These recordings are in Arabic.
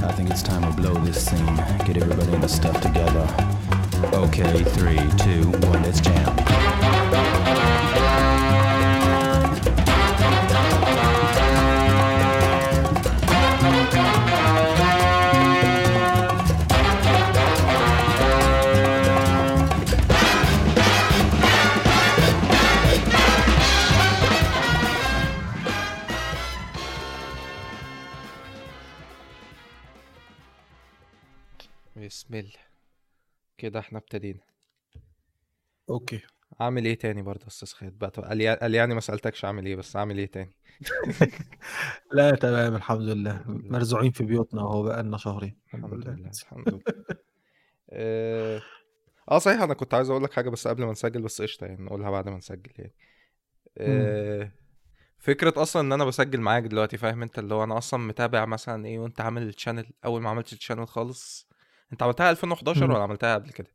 I think it's time to blow this scene. Get everybody in the stuff together. Okay, 3, 2, 1, let's jam. بسم الله. كده احنا ابتدينا. اوكي. عامل ايه تاني برضه يا استاذ خالد بقى؟ قال يعني ما سألتكش عامل ايه، بس عامل ايه تاني؟ لا تمام الحمد لله، الحمد لله. مرزوعين في بيوتنا اهو بقالنا شهرين الحمد لله الحمد لله. صحيح انا كنت عايز اقول لك حاجه بس قبل ما نسجل، بس قشطه يعني نقولها بعد ما نسجل يعني. فكره اصلا ان انا بسجل معاك دلوقتي، فاهم انت اللي هو انا اصلا متابع مثلا ايه وانت عامل الشانل. اول ما عملت الشانل خالص، انت عملتها 2011 ولا عملتها قبل كده؟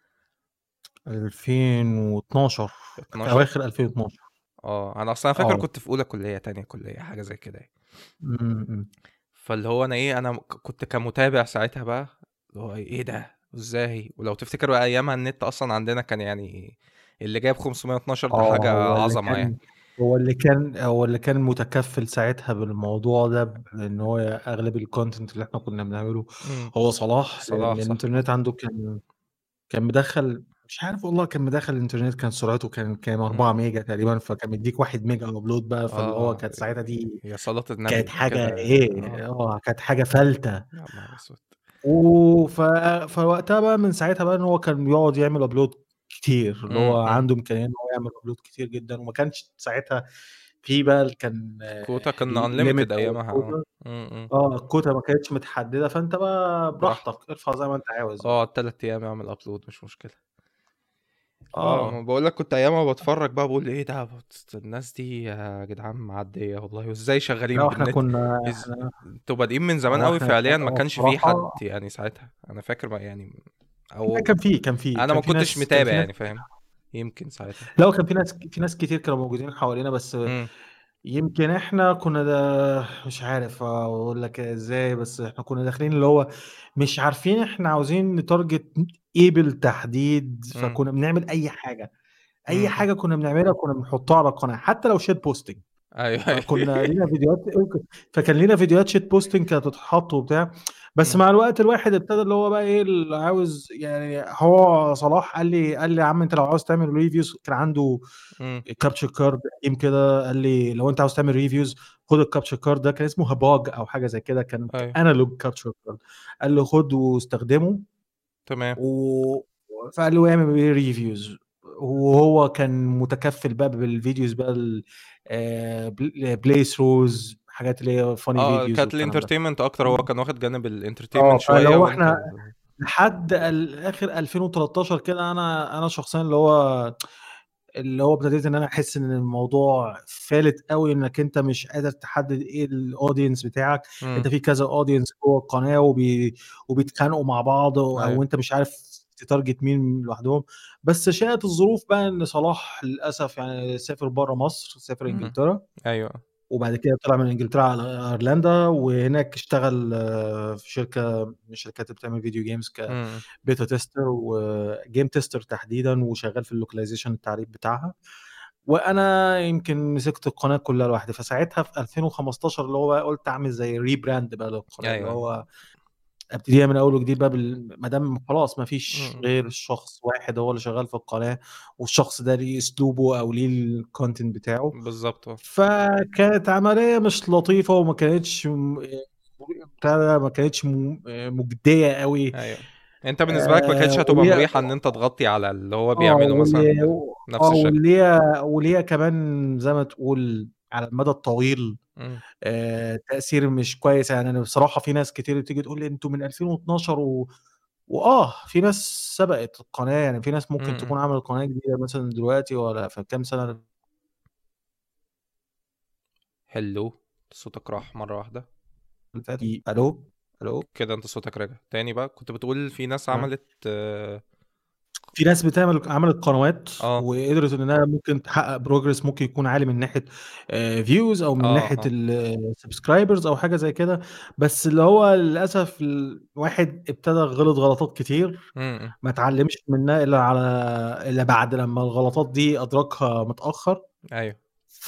2012 في 12. اواخر 2012. انا اصلا فاكر كنت في اولى كليه تانية كليه حاجه زي كده يعني. امم فاللي هو انا ايه، انا كنت كمتابع ساعتها بقى اللي هو ايه ده ازاي. ولو تفتكر بقى ايامها النت اصلا عندنا كان يعني اللي جايب 512 ده حاجه هو اللي عظمه يعني. كان هو اللي كان متكفل ساعتها بالموضوع ده، ان هو اغلب الكونتنت اللي احنا كنا بنعمله امم هو صلاح، لان صلاح صح. الانترنت عنده كان مدخل، مش عارف والله، كان مدخل الانترنت، كان سرعته كان 4 امم ميجا تقريبا، فكان مديك 1 ميجا ابلود بقى، فاللي هو كانت ساعتها دي يا صلاة النبي كانت ده حاجة كده. ايه، كانت حاجة فلتة. يا نهار اسود. فوقتها بقى، من ساعتها بقى، ان هو كان بيقعد يعمل ابلود كتير، اللي هو امم عنده امكانيه ان هو يعمل ابلود كتير جدا، وما كانش ساعتها في بقى كان كوتا كان ليميت انليميتد او ايامها. كوتا. امم الكوتا ما كانتش متحدده، فانت بقى براحتك. براحتك ارفع زي ما انت عاوز بقى. 3 ايام اعمل ابلود مش مشكله. اه بقول لك كنت ايامها بتفرج بقى بقول ايه ده، الناس دي يا جدعان معديه والله، وازاي شغالين لا احنا بالنت. كنا احنا انتوا بادئين من زمان هو قوي احنا فعليا، ما كانش في حد الصراحه، يعني ساعتها انا فاكر ما يعني. لا، او كان في انا كان ما في كنتش ناس كان متابع في ناس يعني فاهم. يمكن ساعتها. لا، كان في ناس كتير كانوا موجودين حوالينا، بس امم يمكن احنا كنا مش عارف اقول لك ازاي، بس احنا كنا داخلين اللي هو مش عارفين احنا عاوزين نتارجت ايه بالتحديد، امم فكنا بنعمل اي حاجة. اي امم حاجة كنا بنعملها كنا بنحطها على القناة، حتى لو شيت بوستنج. ايوه فكنا لينا فيديوهات فكان لينا فيديوهات شيت بوستنج كانت تتحط وبتاع. بس امم مع الوقت الواحد ابتدى اللي هو بقى ايه اللي عاوز، يعني هو صلاح قال لي يا عم، انت لو عاوز تعمل ريفيوز، كان عنده امم كابتشر كارد قديم كده، قال لي لو انت عاوز تعمل ريفيوز خد الكابتشر كارد ده، كان اسمه هباج او حاجه زي كده، كان ايوه انالوج كابتشر كارد. قال له خد واستخدمه تمام. و... فقال له اعمل بيه ريفيوز. وهو كان متكفل بقى بالفيديوز بقى بلاي ثروز، حاجات اللي هي فاني فيديوز كانت والكلام ده. الانترتينمنت اكتر، هو كان واخد جانب الانترتينمنت فاللي شويه هو وانت احنا لحد اخر 2013 كده، انا شخصيا اللي هو ابتديت ان انا احس ان الموضوع فالت قوي، انك انت مش قادر تحدد ايه الاودينس بتاعك. امم انت في كذا اودينس جوه القناه وبيتخانقوا مع بعض، ايوه او انت مش عارف تتارجت مين لوحدهم. بس شاءت الظروف بقى ان صلاح للاسف يعني سافر بره مصر، سافر امم انجلترا، ايوه وبعد كده طلع من انجلترا على ايرلندا، وهناك اشتغل في شركه من الشركات اللي بتعمل فيديو جيمز، امم كبيتا تيستر وجيم تيستر تحديدا، وشغال في اللوكاليزيشن التعريب بتاعها. وانا يمكن مسكت القناه كلها لوحدي. فساعتها في 2015 اللي هو بقى قلت اعمل زي ريبراند بقى للقناه، اللي ايوه هو ابتديها من اول وجديد بقى، ما دام خلاص ما فيش امم غير شخص واحد هو اللي شغال في القناه، والشخص ده ليه اسلوبه او ليه الكونتنت بتاعه. بالظبط. فكانت عملية مش لطيفة، وما كانتش بتاع ده، ما كانتش مجدية قوي. ايوه انت بالنسبه لك ما كانتش هتبقى وليها مريحه ان انت تغطي على اللي هو اه بيعمله مثلا وليها نفس الشكل. وليها كمان زي ما تقول على المدى الطويل امم تأثير مش كويس. يعني انا بصراحة في ناس كتير تيجي تقول لي انتوا من 2012 في ناس سبقت القناة، يعني في ناس ممكن امم تكون عملت قناة جديدة مثلا دلوقتي، ولا في كام سنة حلو. صوتك راح مره واحده اللي فاتت. الو. كده. انت صوتك رجع تاني بقى. كنت بتقول في ناس عملت في ناس عملت قنوات اه وقدرت انها ممكن تحقق بروجرس ممكن يكون عالي من ناحيه فيوز او من ناحيه اه السبسكرايبرز او حاجه زي كده. بس اللي هو للاسف الواحد ابتدى غلط غلطات كتير م. ما اتعلمش منها الا بعد لما الغلطات دي ادركها متاخر. ايوه ف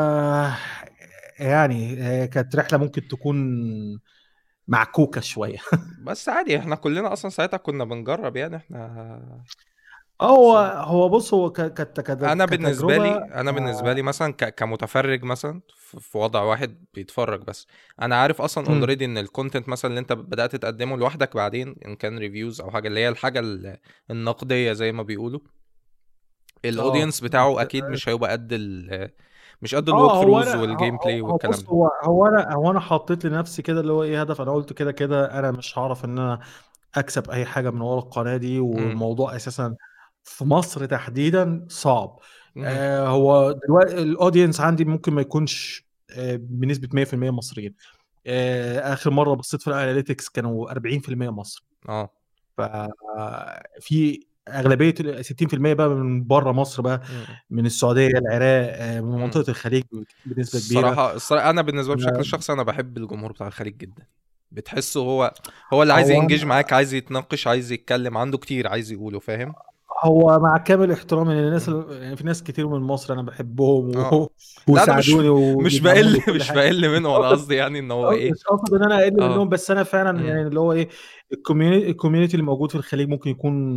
يعني كانت رحله ممكن تكون معكوكه شويه. بس عادي، احنا كلنا اصلا ساعتها كنا بنجرب يعني احنا. هو س- هو بص هو كتجربه. انا بالنسبه لي مثلا كمتفرج مثلا في وضع واحد بيتفرج بس، انا عارف اصلا مم. اوريدي ان الكونتنت مثلا اللي انت بدات تقدمه لوحدك بعدين ان كان ريفيوز او حاجه اللي هي الحاجه النقديه زي ما بيقولوا، اه الاودينس بتاعه اكيد مش هيبقى قد مش قد الوك اه هو ثروز انا والجيم بلاي والكلام بص ده. هو انا حطيت لنفسي كده اللي هو ايه هدف. انا قلت كده كده انا مش هعرف ان انا اكسب اي حاجه من ورا القناه دي، امم والموضوع اساسا في مصر تحديدا صعب. امم هو دلوقتي الاودينس عندي ممكن ما يكونش بنسبه 100% مصريين. اخر مره بصيت في الاناليتكس كانوا 40% مصر. اه ففي اغلبيه 60% بقى من بره مصر بقى، امم من السعوديه، العراق، من امم منطقه الخليج بنسبه كبيره. الصراحه انا بالنسبه لي بشكل شخصي انا بحب الجمهور بتاع الخليج جدا. بتحسه هو اللي عايز هو ينجيج معاك، عايز يتناقش، عايز يتكلم، عنده كتير عايز يقوله، فاهم. هو مع كامل احترامي للناس مم. يعني في ناس كتير من مصر انا بحبهم اه لا انا مش وساعدوني مش بقل وبيدعموني وكل مش حاجه. بقل مش منه، انا قصد قصدي يعني ان هو ايه. مش قصد ان انا اقل اه منهم، بس انا فعلا امم يعني اللي هو ايه الكوميونتي اللي موجود في الخليج ممكن يكون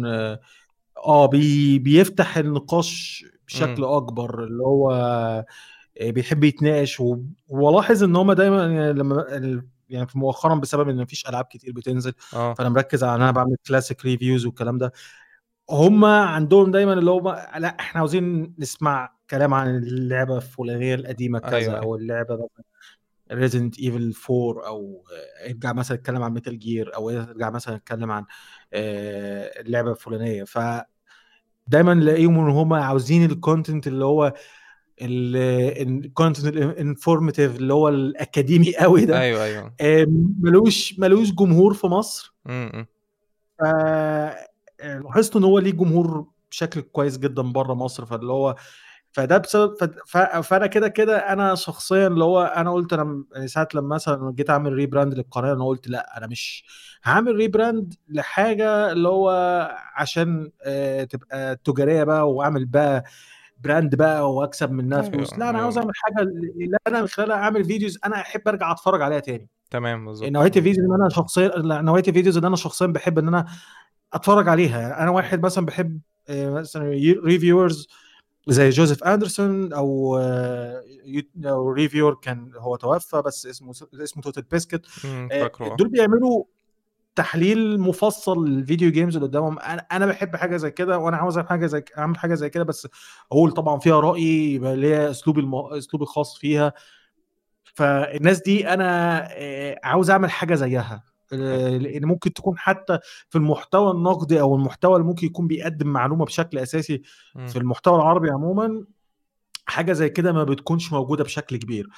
بيفتح النقاش امم بشكل اكبر، اللي هو بيحب يتناقش ولاحظ ان هم دايما يعني يعني في مؤخرا بسبب ان مفيش العاب كتير بتنزل، اه فانا مركز على ان انا بعمل كلاسيك ريفيوز والكلام ده. هم عندهم دايما اللي هو لا احنا عاوزين نسمع كلام عن اللعبه الفلانيه القديمه كذا، ايوه ايوه او اللعبه مثلا ريزيدنت ايفل 4، او يرجع مثلا يتكلم عن ميتال جير، او يرجع مثلا يتكلم عن اللعبه الفلانيه. فدايما نلاقيهم ان هم عاوزين الكونتنت اللي هو الكونتنت الانفورماتيف اللي هو الاكاديمي قوي ده. ايوه ايوه ملوش جمهور في مصر. امم ف لاحظت ان هو ليه جمهور بشكل كويس جدا بره مصر. فاللي هو فده بسبب فانا كده كده انا شخصيا اللي هو انا قلت انا يعني ساعه لما مثلا جيت اعمل ريبراند للقناه انا قلت لا انا مش هعمل ريبراند لحاجه اللي هو عشان تبقى تجاريه بقى واعمل بقى براند بقى واكسب منها ايوه فلوس. لا انا عاوز ايوه اعمل حاجه اللي انا من خلالها اعمل فيديوز انا احب ارجع اتفرج عليها تاني. تمام بالظبط نوعيه الفيديوز اللي انا شخصيا نوعيه الفيديوز اللي انا شخصيا بحب ان انا اتفرج عليها. يعني انا واحد مثلا بحب مثلا ريفيورز زي جوزيف اندرسون، او ريفيور كان هو توفى بس اسمه توتال بيسكت. فاكره دول بيعملوا تحليل مفصل للفيديو جيمز اللي قدامهم. انا بحب حاجه زي كده، وانا عاوز اعمل حاجه زي كده، بس اقول طبعا فيها رايي يبقى ليا اسلوبي الخاص فيها. فالناس دي انا عاوز اعمل حاجه زيها. ايوه لان ممكن تكون حتى في المحتوى النقدي او المحتوى اللي ممكن يكون بيقدم معلومه بشكل اساسي امم في المحتوى العربي عموما، حاجه زي كده ما بتكونش موجوده بشكل كبير.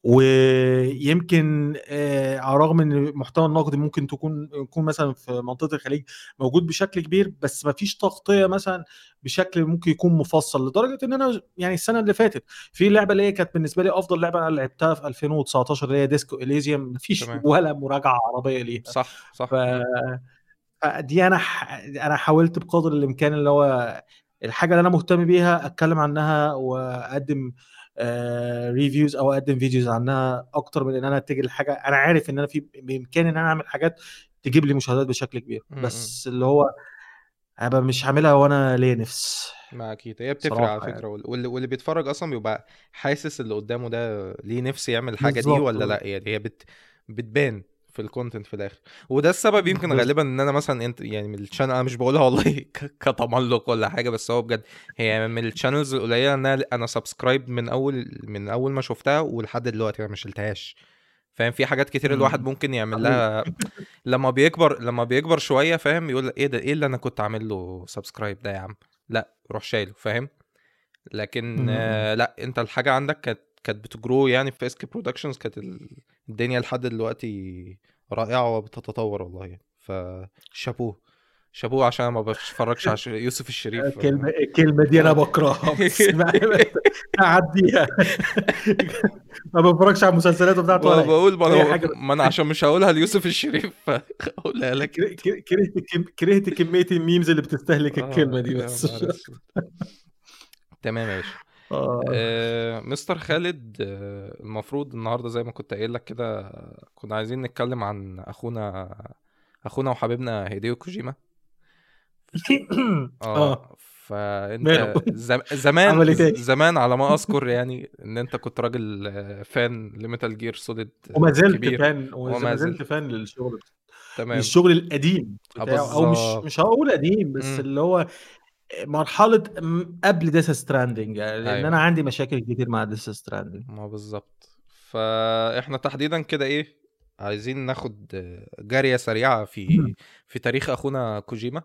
ويمكن على الرغم ان المحتوى النقدي ممكن يكون مثلا في منطقه الخليج موجود بشكل كبير، بس ما فيش تغطيه مثلا بشكل ممكن يكون مفصل. لدرجه ان انا يعني السنه اللي فاتت في لعبه اللي هي كانت بالنسبه لي افضل لعبه انا لعبتها في 2019 اللي هي ديسكو اليزيوم، ما فيش تمام ولا مراجعه عربيه ليها. صح ف... صح فدي انا حاولت بقدر الامكان اللي هو الحاجه اللي انا مهتم بيها اتكلم عنها واقدم ريفيوز او اقدم فيديوز عنها، اكتر من ان انا اتجه لحاجه انا عارف ان انا بامكاني ان انا اعمل حاجات تجيب لي مشاهدات بشكل كبير، امم بس اللي هو هبقى مش عاملها وانا ليا نفس. ما اكيد هي بتفرق على صراحه يعني فكره، واللي بيتفرج اصلا بيبقى حاسس اللي قدامه ده ليه نفس يعمل الحاجه دي بالظبط ولا لا، يعني هي بتبان في الكونتنت في الاخر. وده السبب يمكن غالبا ان انا مثلا انت يعني من الشانل، انا مش بقولها والله كتملق ولا حاجه، بس هو بجد هي من الشانلز القليله ان انا سبسكرايب من اول ما شفتها ولحد دلوقتي انا ما شلتهاش. فاهم، في حاجات كتير الواحد ممكن يعمل حبيبي. لها لما بيكبر شويه، فاهم، يقول ايه ده، ايه اللي انا كنت عامل له سبسكرايب ده يا عم، لا روح شايله، فاهم. لكن لا انت الحاجه عندك كانت بتجرو يعني في اسكي برودكشنز، كانت الدنيا لحد دلوقتي رائعه وبتتطور والله يعني. فشابوه شابوه عشان أنا ما بتفرجش على يوسف الشريف. الكلمة دي أنا بكرهها بس أعديها. ما بفرجش على المسلسلات بتاعته ولا بقول أي حاجة. ما انا عشان مش هقولها ليوسف الشريف فاقولها لك. كرهت كمية الميمز اللي بتستهلك الكلمة دي يا بس. نهار أسود. تمام يا باشا. مستر خالد، المفروض النهارده زي ما كنت قايل لك كده كنا عايزين نتكلم عن اخونا وحبيبنا هيديو كوجيما. اه ماله فانت زمان عمل ايه تاني؟ زمان على ما اذكر يعني ان انت كنت راجل فان لميتال جير سوليد وما زلت كبير. فان وما وما زلت زلت. فان للشغل، تمام. للشغل القديم بتاعه، او مش بالظبط. هقول قديم بس امم اللي هو مرحلة قبل ديث ستراندنج، يعني لان انا ايوه، عندي مشاكل كتير مع ديث ستراندنج. ما بالظبط. فاحنا تحديدا كده ايه، عايزين ناخد جارية سريعة في تاريخ اخونا كوجيما.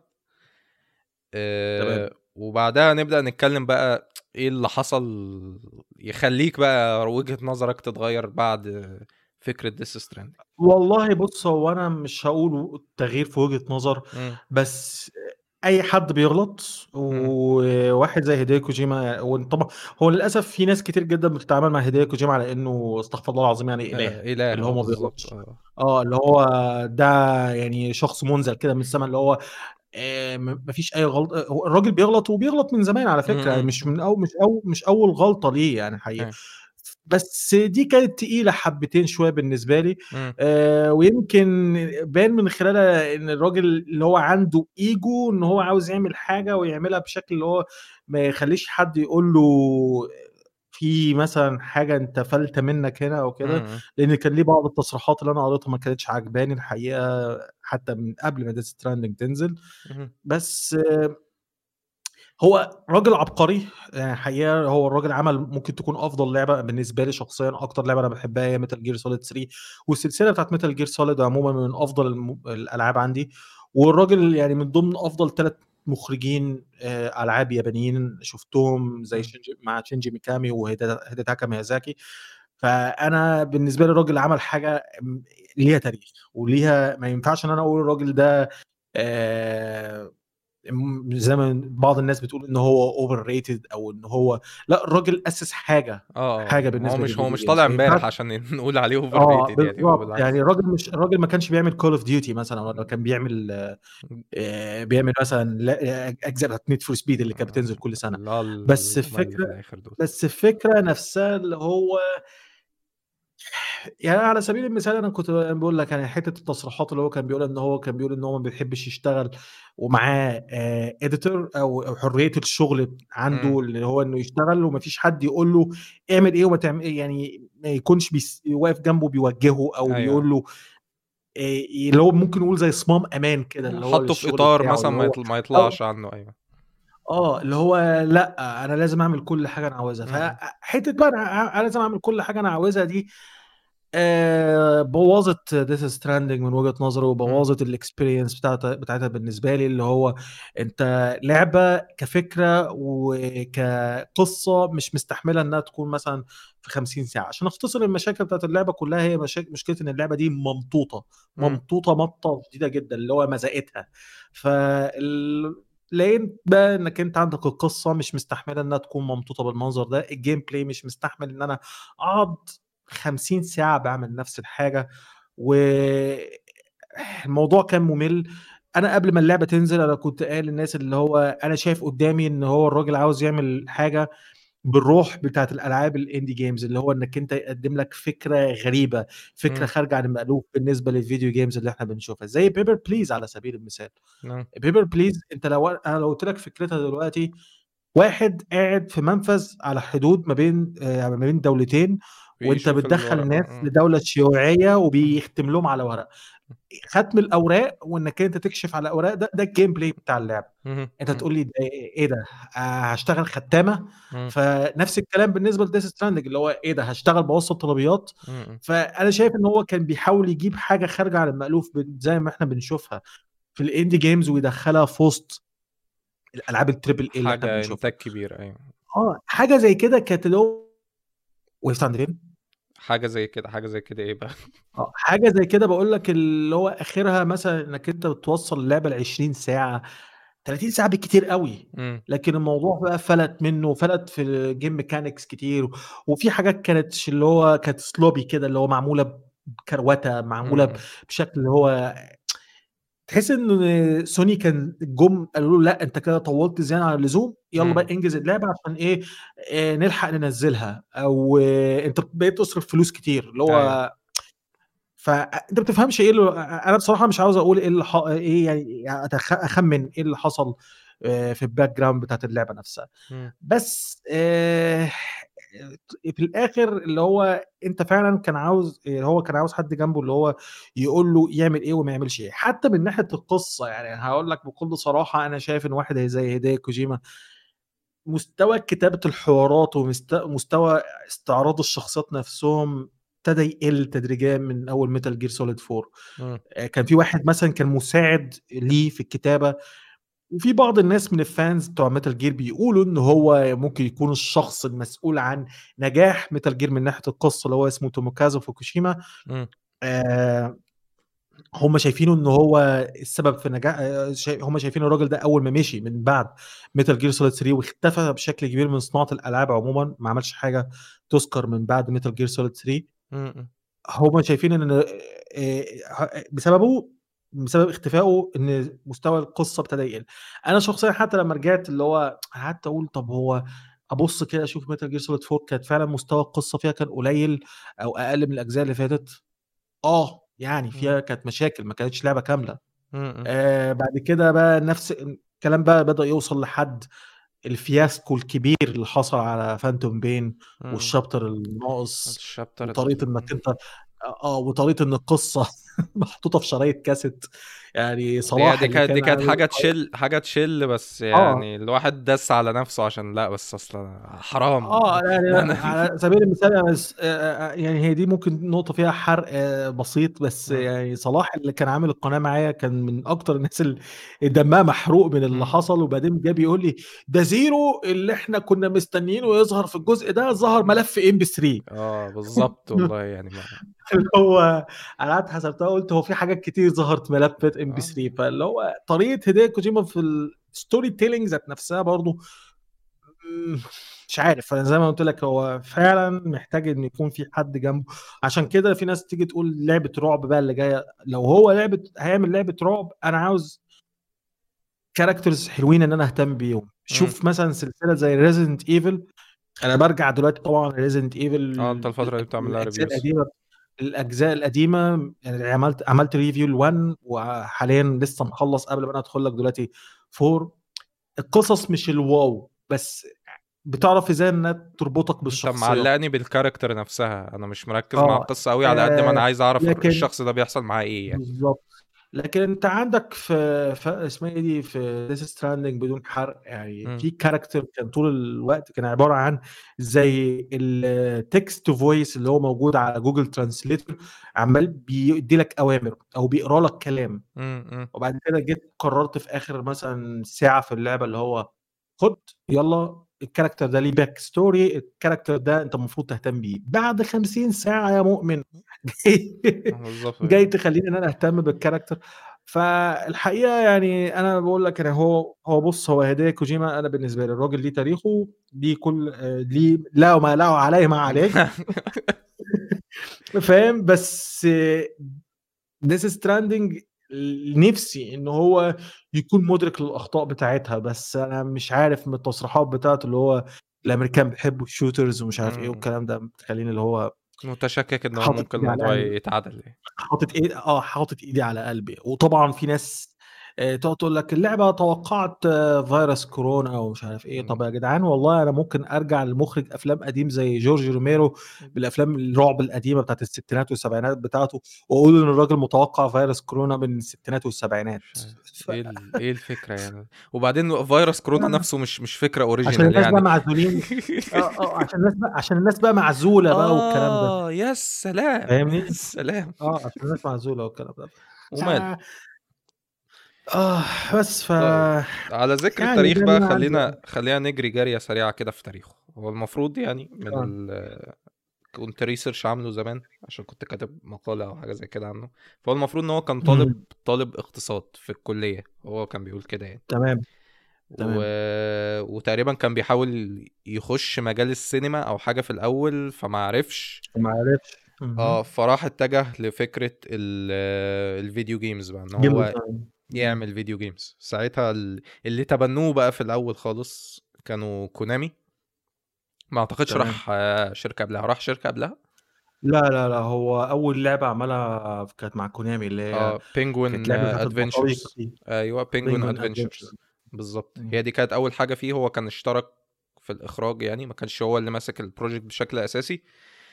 تمام. وبعدها نبدأ نتكلم بقى ايه اللي حصل يخليك بقى وجهة نظرك تتغير بعد فكرة ديس ستراندنج. والله بص، هو انا مش هقول تغيير في وجهة نظر، امم بس اي حد بيغلط، امم وواحد زي هيديو كوجيما وطبعا هو للاسف في ناس كتير جدا بتتعامل مع هيديو كوجيما على انه استغفر الله العظيم يعني اله، اللي هو ما بالظبط. بيغلطش. اللي هو ده يعني شخص منزل كده من السماء، اللي هو مفيش اي غلط. هو الراجل بيغلط وبيغلط من زمان على فكره، يعني امم مش اول غلطه ليه يعني حقيقه. أيوة. بس دي كانت تقيله حبتين شويه بالنسبه لي. امم ويمكن بان من خلالها ان الراجل اللي هو عنده ايجو، ان هو عاوز يعمل حاجه ويعملها بشكل اللي هو ما يخليش حد يقول له في مثلا حاجه انت فلت منك هنا او كده. امم لان كان ليه بعض التصريحات اللي انا قريتها ما كانتش عجباني الحقيقه، حتى من قبل ما ديث ستراندنج تنزل. بس هو راجل عبقري يعني حقيقة. هو الراجل عمل ممكن تكون أفضل لعبة بالنسبة لي شخصيا، أكتر لعبة أنا بحبها هي ميتال جير سوليد 3، والسلسلة بتاعت ميتال جير سوليد عموما من أفضل الألعاب عندي. والراجل يعني من ضمن أفضل 3 مخرجين ألعاب يابانيين شفتهم، زي مع شينجي ميكامي وهيديتاكا ميازاكي. فأنا بالنسبة لي الراجل عمل حاجة ليها تاريخ وليها، ما ينفعش إن أنا أقول الراجل ده زي ما بعض الناس بتقول ان هو اوفر ريتد، او ان هو لا، الراجل اسس حاجه ما هو بالنسبه مش للفيديو طالع جيمز، ما ينفعش. امبارح عشان نقول عليه اوفر ريتد يعني، هو بالظبط، يعني بالعكس. الراجل ما كانش بيعمل كول اوف ديوتي مثلا، ولا كان بيعمل بيعمل مثلا اجزاء بتاعت نيد فور سبيد اللي كانت بتنزل كل سنه. لا بس هم اللي في الفكره الاخر دول. بس الفكره نفسها اللي هو يعني على سبيل المثال، انا كنت بقول لك يعني حته التصريحات اللي هو كان بيقول ان هو ما بيحبش يشتغل ومعاه اديتور او حريه الشغل عنده، امم اللي هو انه يشتغل ومفيش حد يقول له اعمل ايه وما تعمل ايه، يعني ما يكونش واقف جنبه بيوجهه او ايوه، بيقول له اللي هو ممكن نقول زي صمام امان كده اللي هو حطه في للشغل اطار بتاعه، مثلا اللي هو ما أو يطلعش عنه. ايوه. اللي هو لا انا لازم اعمل كل حاجه انا عاوزها. امم فحته بقى أنا لازم اعمل كل حاجه انا عاوزها دي بوظت ديث ستراندنج من وجهة نظري، امم وبوظت الاكسبيرينس بتاعتها بالنسبه لي. اللي هو انت لعبه كفكره وكقصه مش مستحمله انها تكون مثلا في 50 ساعه. عشان اختصر المشاكل بتاعت اللعبه كلها، هي مشكله ان اللعبه دي امم ممطوطه مطه شديده جدا، اللي هو مزقتها. ف لقيت بقى انك انت عندك القصه مش مستحمله انها تكون ممطوطه بالمنظر ده، الجيم بلاي مش مستحمل ان انا اقعد 50 ساعة باعمل نفس الحاجة، والموضوع كان ممل. انا قبل ما اللعبة تنزل انا كنت قايل للناس اللي هو انا شايف قدامي ان هو الراجل عاوز يعمل حاجة بالروح بتاعت الالعاب الاندي جيمز، اللي هو انك انت يقدم لك فكرة غريبة، فكرة امم خارجة عن المألوف بالنسبة للفيديو جيمز اللي احنا بنشوفها، زي بيبر بليز على سبيل المثال. نعم. بيبر بليز انت لو انا لو قلت لك فكرتها دلوقتي، واحد قاعد في منفذ على حدود ما بين دولتين، وانت بيشوف بتدخل الورق. ناس لدولة شيوعية وبيختم لهم على ورق. ختم الاوراق وانك انت تكشف على الاوراق، ده الجيم بلاي بتاع اللعبة. انت تقول لي ده ايه ده؟ هشتغل ختامة. فنفس الكلام بالنسبة لديث ستراندنج، اللي هو ايه ده؟ هشتغل بوسط طلبيات. فانا شايف ان هو كان بيحاول يجيب حاجة خارجة عن المألوف زي ما احنا بنشوفها في الاندي جيمز، ويدخلها في وسط الالعاب التريبل اي اللي احنا حاجة بنشوفها. انتاج كبير. ايوه. حاجه زي كده كانت اللي هو وقفت عند فين؟ حاجه زي كده، حاجه زي كده ايه بقى؟ حاجه زي كده بقول لك، اللي هو اخرها مثلا انك انت بتوصل اللعبه ل 20 ساعه 30 ساعه بالكتير قوي. امم. لكن الموضوع بقى فلت منه، فلت في الجيم ميكانكس كتير، وفي حاجات كانت اللي هو كانت سلوبي كده، اللي هو معموله بكروته، معموله امم. بشكل اللي هو تحس ان سوني كان جم قالوا له لا انت كده طولت زياده عن اللزوم، يلا بقى انجز اللعبه عشان ايه، نلحق ننزلها، او انت بقيت تصرف فلوس كتير اللي ايوه. هو. فانت ما بتفهمش ايه اللي انا بصراحه مش عاوز اقول ايه اللي ايه يعني اخمن ايه اللي حصل في الباك جراوند بتاعت اللعبه نفسها. امم. بس في الاخر اللي هو انت فعلا كان عاوز، هو كان عاوز حد جنبه اللي هو يقول له يعمل ايه وما يعملش ايه، حتى من ناحيه القصه. يعني هقول لك بكل صراحه، انا شايف ان واحد زي هيداي كوجيما مستوى كتابه الحوارات ومستوى استعراض الشخصيات نفسهم ابتدى يقل تدريجيا من اول ميتال جير سوليد 4. امم. كان في واحد مثلا كان مساعد ليه في الكتابه، وفي بعض الناس من الفانز بتوع ميتال جير بيقولوا ان هو ممكن يكون الشخص المسؤول عن نجاح ميتال جير من ناحيه القصه، اللي هو اسمه توموكازو فوكوشيما. امم. آه هم شايفينه ان هو السبب في نجاح، هم شايفين الراجل ده اول ما مشي من بعد ميتال جير سوليد 3 واختفى بشكل كبير من صناعه الالعاب عموما، ما عملش حاجه تذكر من بعد ميتال جير سوليد 3. امم. هم شايفين ان بسببه، بسبب اختفائه، ان مستوى القصه ابتدى يقل. انا شخصيا حتى لما رجعت اللي هو قعدت اقول طب هو ابص كده اشوف ميتال جير سوليد 4 كانت فعلا مستوى القصه فيها كان قليل او اقل من الاجزاء اللي فاتت. يعني فيها كانت مشاكل، ما كانتش لعبه كامله. امم. بعد كده بقى نفس الكلام بقى بدأ يوصل لحد الفياسكو الكبير اللي حصل على فانتوم بين امم. والشابتر الناقص، الشابتر وطريقه انك انت وطريقه ان القصه محطوطه في شرايط كاسيت. يعني دي صلاح دي اللي كانت كان دي كانت عامل حاجه تشيل، حاجه تشيل، بس اه يعني الواحد دس على نفسه عشان لا، بس اصلا حرام. يعني انا على سبيل المثال أنا يعني هي دي ممكن نقطة فيها حرق بسيط، بس مم. يعني صلاح اللي كان عامل القناة معايا كان من أكتر الناس اللي دمها محروق من اللي مم. حصل، وبعدين جه بيقول لي ده زيرو اللي احنا كنا مستنيينه يظهر في الجزء ده ظهر ملف ام بي 3. بالظبط والله يعني ما. اللي هو انا قعدت حسبتها قلت هو في حاجات كتير ظهرت ملفات ام بي آه. 3، فاللي هو طريقة هدايا كوجيما في الستوري تيلينج ذات نفسها برضو مم، مش عارف. انا زي ما قلت لك هو فعلا محتاج ان يكون في حد جنبه. عشان كده في ناس تيجي تقول لعبة رعب بقى اللي جاية، لو هو هيعمل لعبة رعب انا عاوز كاركترز حلوين ان انا اهتم بيهم. مم. شوف مثلا سلسلة زي ريزيدنت ايفل. انا برجع دلوقتي طبعا ريزيدنت ايفل انت الفتره دي بتعمل لها الاجزاء ريفيوز؟ القديمة. الاجزاء القديمة يعني عملت ريفيو ل1، وحاليا لسه مخلص قبل ما انا ادخل لك دلوقتي 4. القصص مش الواو، بس بتعرف ازاي انها تربطك انت بالشخصيات. معلقني بالكاركتر نفسها، انا مش مركز مع اه القصه قوي على قد ما انا عايز اعرف لكن الشخص ده بيحصل معاه ايه يعني. بالظبط. لكن انت عندك في اسمها ايه دي في ديس ستراندنج بدون حرق، يعني مم. في كاركتر كان طول الوقت كان عباره عن زي التكست تو فويس اللي هو موجود على جوجل ترانسليتور، عمال بيدي لك اوامر او بيقرا لك كلام. مم. وبعد كده جيت قررت في اخر مثلا ساعه في اللعبه اللي هو خد يلا الكاركتر ده ليه باك ستوري، الكاركتر ده انت المفروض تهتم بيه. بعد 50 ساعه يا مؤمن جاي بالظبط جاي يعني. تخليني ان انا اهتم بالكاركتر. فالحقيقه يعني انا بقول لك، يعني هو بص، هو هدايا كوجيما انا بالنسبه لي الراجل ليه تاريخه، ليه كل ليه لا وما لا عليه ما عليه. فاهم؟ بس ديث ستراندنج نفسي ان هو يكون مدرك للاخطاء بتاعتها، بس انا مش عارف من التصريحات بتاعته اللي هو الامريكان بيحبوا الشوترز ومش عارف ايه مم. والكلام ده، بتخليني اللي هو متشكك ان هو حاطط ممكن ايدي على الموضوع قلبي، يتعدل يعني. حاطط ايدي على قلبي. وطبعا في ناس تقعد تقول لك اللعبه توقعت فيروس كورونا او مش عارف ايه. طب مم. يا جدعان والله انا ممكن ارجع لمخرج افلام قديم زي جورج روميرو بالافلام الرعب القديمه بتاعت الستينات والسبعينات بتاعته، واقول ان الراجل متوقع فيروس كورونا من الستينات والسبعينات. مش عارف ايه الفكره يعني. وبعدين فيروس كورونا نفسه مش فكره عشان اوريجينال الناس بقى يعني. معزولين. عشان الناس بقى معزوله بقى والكلام ده. يا سلام يا فاهمني؟ سلام. عشان الناس معزوله والكلام ده. ومال. اه بس طيب، على ذكر يعني التاريخ ده اللي بقى، انا عندي. خلينا نجري جريه سريعه كده في تاريخه. هو المفروض يعني من آه. كنت ريسيرش عامله زمان عشان كنت كاتب مقالة او حاجة زي كده عنه. فهو المفروض ان هو كان طالب اقتصاد في الكلية، هو كان بيقول كده يعني. تمام و... وتقريبا كان بيحاول يخش مجال السينما او حاجة في الاول فما عرفش. ما عرفش. فراح اتجه لفكرة الفيديو جيمز بقى، ان جيم هو ديزاين. يعمل فيديو جيمز. ساعتها اللي تبنوه بقى في الاول خالص كانوا كونامي. ما اعتقدش تمام. راح شركة قبلها، راح شركة قبلها. لا هو اول لعبه عملها كانت مع كونامي، اللي هي كانت بينجوين لعبه بتاعت البطاريق ادفنتشرز. دي. ايوه بينجوين بينجوين ادفنتشر. ادفنتشرز بالظبط. هي دي كانت اول حاجة فيه. هو كان اشترك في الاخراج يعني، ما كانش هو اللي ماسك البروجكت بشكل اساسي.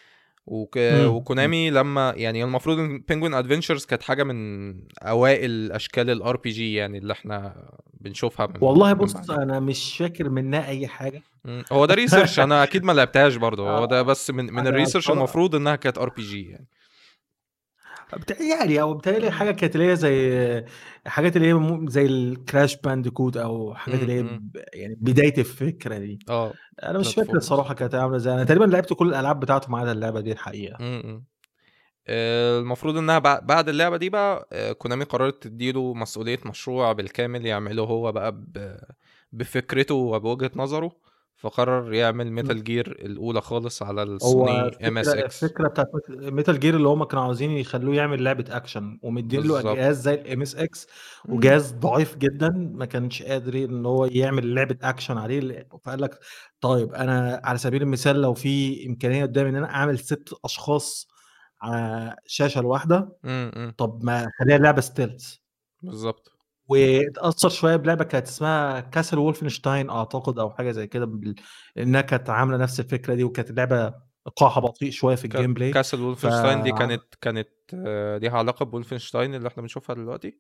وكونامي لما يعني المفروض ان بينجوين ادفنتشرز كانت حاجه من اوائل اشكال الار بي جي يعني اللي احنا بنشوفها والله من بص، بعدين. انا مش فاكر منها اي حاجه. هو ده ريسيرش، انا اكيد ما لعبتهاش برضه. هو ده آه، بس من انا الريسيرش المفروض انها كانت ار بي جي يعني. بتهيألي او بتهيألي حاجه كانت اللي هي زي حاجات اللي هي زي الكراش بانديكوت، او حاجات اللي هي م. يعني بدايه الفكره دي. انا مش فاكر بلاتفورمز. الصراحه كانت عامله ازاي. انا تقريبا لعبت كل الالعاب بتاعته ما عدا اللعبه دي الحقيقه. المفروض انها بعد اللعبه دي بقى كونامي قررت تديله مسؤوليه مشروع بالكامل يعمله هو بقى بفكرته وبوجهه نظره. فقرر يعمل ميتال جير الاولى خالص على هو السوني ام اس اكس. الفكره بتاعت ميتال جير اللي هم كانوا عاوزين يخلوه يعمل لعبه اكشن، ومدين له بالظبط. جهاز زي الام اس اكس، وجهاز ضعيف جدا ما كانش قادر ان هو يعمل لعبه اكشن عليه. فقال لك طيب انا على سبيل المثال لو في امكانيه قدامي ان انا اعمل 6 اشخاص على شاشه الواحده، طب ما خليها لعبه ستيلز. بالظبط. واتأثر شويه بلعبه كانت اسمها كاسل وولفنشتاين اعتقد، او حاجه زي كده، انها كانت عامله نفس الفكره دي، وكانت اللعبه ايقاعها بطيء شويه في الجيم بلاي. كاسل وولفنشتاين دي كانت ليها علاقه بولفنشتاين اللي احنا بنشوفها دلوقتي.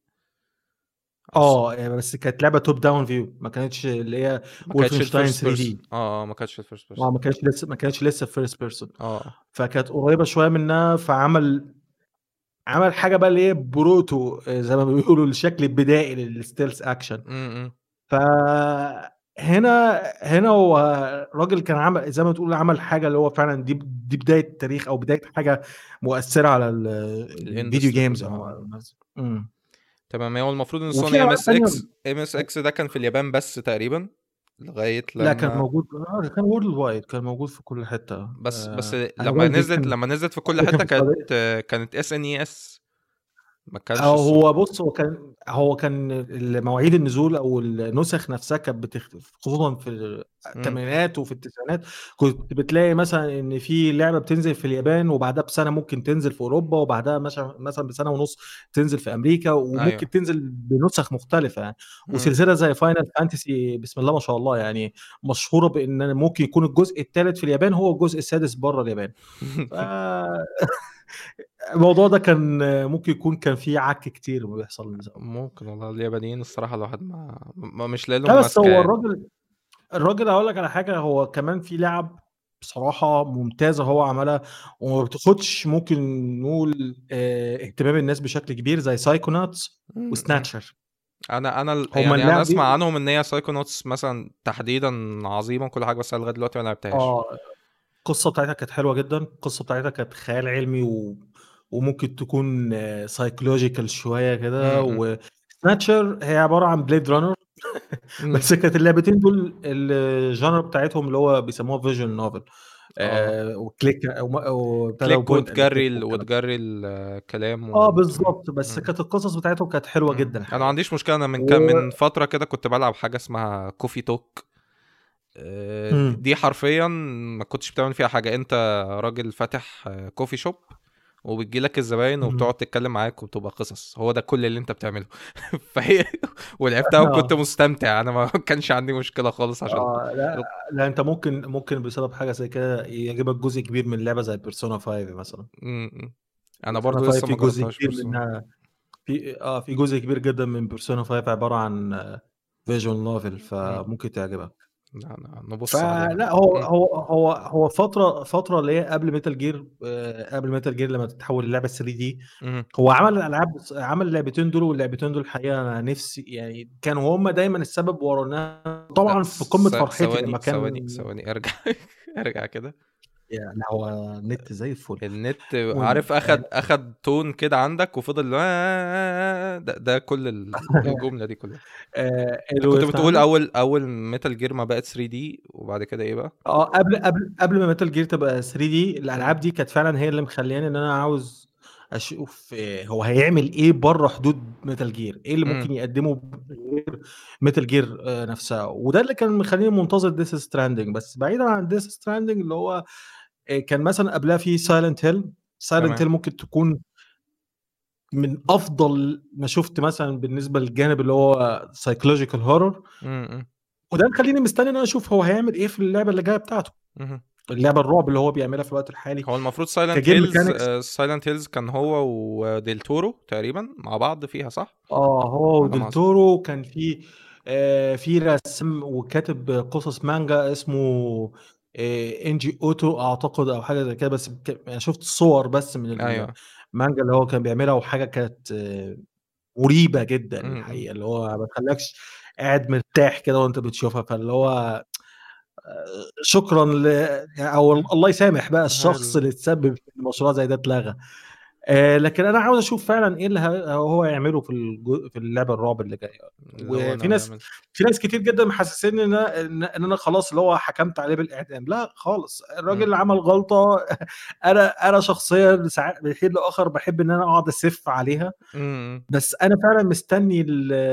يعني بس كانت لعبه توب داون فيو، ما كانتش اللي هي ما كانتش وولفنشتاين الفيرست 3 بيرسون. دي. ما كانتش الفيرست بيرسون. ما كانتش لسه فيرست بيرسون. فكانت فكانت قريبه شويه منها. عمل حاجه بقى اللي هي بروتو زي ما بيقولوا الشكل البدائي للستيلز اكشن. هنا هو راجل كان عمل زي ما تقول عمل حاجه اللي هو فعلا دي بدايه التاريخ، او بدايه حاجه مؤثره على الفيديو جيمز. تمام. هو المفروض ان وفي سوني العاب ثانيه. ام اس اكس ده كان في اليابان بس تقريبا لغايه لا كان لما موجود، كان وورلد وايد، كان موجود في كل حته. بس انا لما قصدي نزلت في كل حته كان في السعوديه. كانت اس ان اي اس، ما كانش هو بص، هو كان مواعيد النزول او النسخ نفسها كانت بتختلف، خصوصا في الثمانينات وفي التسعينات. كنت بتلاقي مثلا ان في لعبه بتنزل في اليابان وبعدها بسنه ممكن تنزل في اوروبا، وبعدها مثلا بسنه ونص تنزل في امريكا، وممكن تنزل بنسخ مختلفه يعني. وسلسله زي فاينل فانتسي بسم الله ما شاء الله يعني مشهوره بان ممكن يكون الجزء الثالث في اليابان هو الجزء السادس بره اليابان. الموضوع ده كان ممكن يكون كان فيه عك كتير بيحصل. ممكن والله. اليابانيين الصراحه الواحد ما مش لاقي لا لهم بس ماسكه هو يعني. الراجل هقول لك على حاجه، هو كمان في لعب بصراحه ممتازه هو عملها، وما بتاخدش ممكن نقول اهتمام الناس بشكل كبير، زي سايكوناتس وسناتشر. انا هما يعني انا اللعب اسمع دي عنهم ان هي سايكونوتس مثلا تحديدا عظيمه كل حاجه، بس انا لغايه دلوقتي ما لعبتهاش. القصه بتاعتها كانت حلوه جدا. القصه بتاعتها كانت خيال علمي وممكن تكون سايكولوجيكال شويه كده. وسناتشر هي عباره عن بليد رانر. بس كانت اللعبتين دول الجانر بتاعتهم اللي هو بيسموها فيجوال نوفل. وكليك كليك بوينت اند كليك وتجري الكلام بالظبط. بس كانت القصص بتاعتهم كانت حلوه جدا انا ما الحقيقه. عنديش مشكله. انا من فتره كده كنت بلعب حاجه اسمها كوفي توك. دي حرفيا ما كنتش بتعمل فيها حاجه. انت راجل فاتح كوفي شوب، وبتجي لك الزباين وبتقعد تتكلم معاك وبتبقى قصص. هو ده كل اللي انت بتعمله. فهي ولعبتها وكنت مستمتع. انا ما كانش عندي مشكله خالص عشان لا انت ممكن بسبب حاجه زي كده يعجبك جزء كبير من لعبه زي بيرسونا 5 مثلا. انا بيرسونا برضو 5 لسه في ما جزء جربتهاش كبير بيرسونا. منها. في جزء كبير جدا من بيرسونا 5 عباره عن فيجوال نوفل، فممكن تعجبك. نبص عليها. فلا هو فتره اللي هي قبل ميتال جير. قبل ميتال جير لما تتحول للعبه 3 دي. هو عمل اللعبتين دول، واللعبتين دول الحقيقه انا نفسي يعني كانوا هم دايما السبب ورا. طبعا في قمه فرحتي لما كان ثواني ارجع ارجع كده. يعني هو النت زي الفل. النت وال- عارف اخد تون كده عندك وفضل ده كل الجملة دي كلها. ايه انت اللي كنت وقفت بتقول عنده؟ اول ميتال جير ما بقت 3 دي وبعد كده ايه بقى؟ اه، قبل ما ميتال جير تبقى 3 دي، مم. الالعاب دي كانت فعلا هي اللي مخلياني ان انا عاوز اشوف هو هيعمل ايه بره حدود ميتال جير، ايه اللي مم. ممكن يقدمه غير ميتال جير نفسها. وده اللي كان مخليني منتظر ديس ستراندنج. بس بعيدا عن ديس ستراندنج اللي هو كان مثلا قبلها في سايلنت هيل. سايلنت تمام. هيل ممكن تكون من افضل ما شفت مثلا بالنسبه للجانب اللي هو سايكولوجيكال هورر. مم. وده مخليني مستني ان انا اشوف هو هيعمل ايه في اللعبه اللي جايه بتاعته، مم. اللعبه الرعب اللي هو بيعملها في الوقت الحالي هو المفروض سايلنت كجيم هيلز، ميكانكس. كان هو وديل تورو تقريبا مع بعض فيها صح؟ هو على ما وديل أظن. تورو كان في في رسم وكاتب قصص مانجا اسمه انجي اوتو اعتقد، او حاجه زي كده. بس يعني شفت صور بس من ايوه. المانجا اللي هو كان بيعملها، وحاجه كانت مريبه جدا مم. الحقيقه، اللي هو ما تخليكش قاعد مرتاح كده وانت بتشوفها. فاللي هو شكرا او مم. الله يسامح بقى الشخص حلو. اللي تسبب في مشروع زي ده اتلغى. لكن انا عاوز اشوف فعلا ايه اللي هو يعمله في في اللعبه الرعب اللي جايه. اللي هو وفي ناوي ناس يعمل. في ناس كتير جدا محسسين ان انا خلاص اللي هو حكمت عليه بالاعدام. لا خالص، الراجل مم. اللي عمل غلطه انا شخصيا ساعات من حين لاخر بحب ان انا اقعد اسف عليها. مم. بس انا فعلا مستني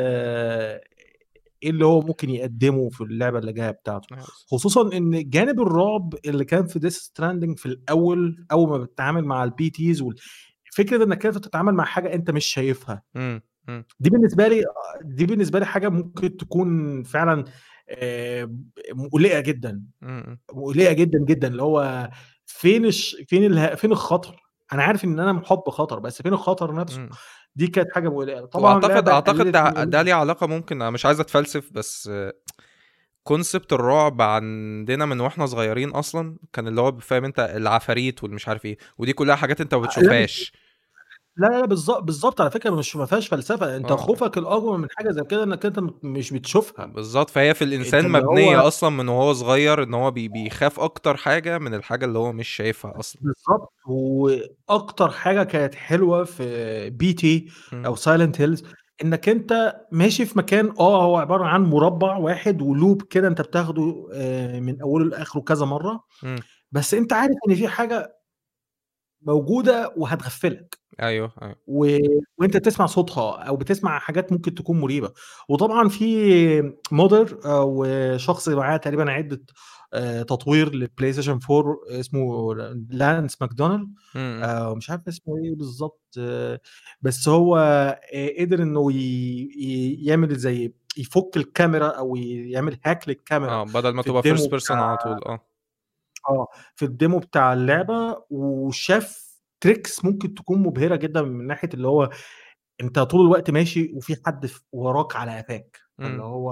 ايه اللي هو ممكن يقدمه في اللعبه اللي جايه بتاعته. أيوة بس. خصوصا ان جانب الرعب اللي كان في ديس ستراندنج في الاول، اول ما بتتعامل مع البي تيز، فكره انك انت تتعامل مع حاجه انت مش شايفها، مم. مم. دي بالنسبه لي حاجه ممكن تكون فعلا مقلقه جدا، مم. مقلقه جدا جدا. اللي هو فين الخطر؟ انا عارف ان انا محب خطر، بس فين الخطر نفسه؟ مم. دي كانت حاجه مقلقه. طبعا واعتقد لعبه اعتقد قللت ده ليه علاقة، ممكن انا مش عايز اتفلسف بس كونسبت الرعب عندنا من واحنا صغيرين اصلا كان اللي هو فاهم انت العفاريت والمش عارف ايه، ودي كلها حاجات انت ما لا بتشوفهاش. لا بالظبط بالظبط، على فكره مش ما فيهاش فلسفه. انت اه خوفك الاكبر من حاجه زي كده انك انت مش بتشوفها. بالظبط، فهي في انت الانسان اللي هو مبنية اصلا من وهو صغير ان هو بيخاف اكتر حاجة من الحاجة اللي هو مش شايفها اصلا. بالضبط. واكتر حاجه كانت حلوه في BT مم. او سايلنت هيلز انك انت ماشي في مكان، هو عباره عن مربع واحد ولوب كده انت بتاخده من اوله لاخره كذا مره. مم. بس انت عارف ان في حاجه موجوده وهتغفلك، ايوه ايوه. و... وانت تسمع صوتها او بتسمع حاجات ممكن تكون مريبه. وطبعا في مودر وشخص معاه تقريبا عده تطوير للبلاي ستيشن 4 اسمه لانس ماكدونالد. مم. مش عارف اسمه ايه بالظبط. بس هو قدر انه يعمل زي يفك الكاميرا او يعمل هاك للكاميرا اه بدل ما في تبقى الديمو فيرست بيرسون بتاع على طول اه. اه في الديمو بتاع اللعبه، وشاف تريكس ممكن تكون مبهره جدا من ناحيه اللي هو انت طول الوقت ماشي وفي حد وراك على قفاك. فاللي مم. هو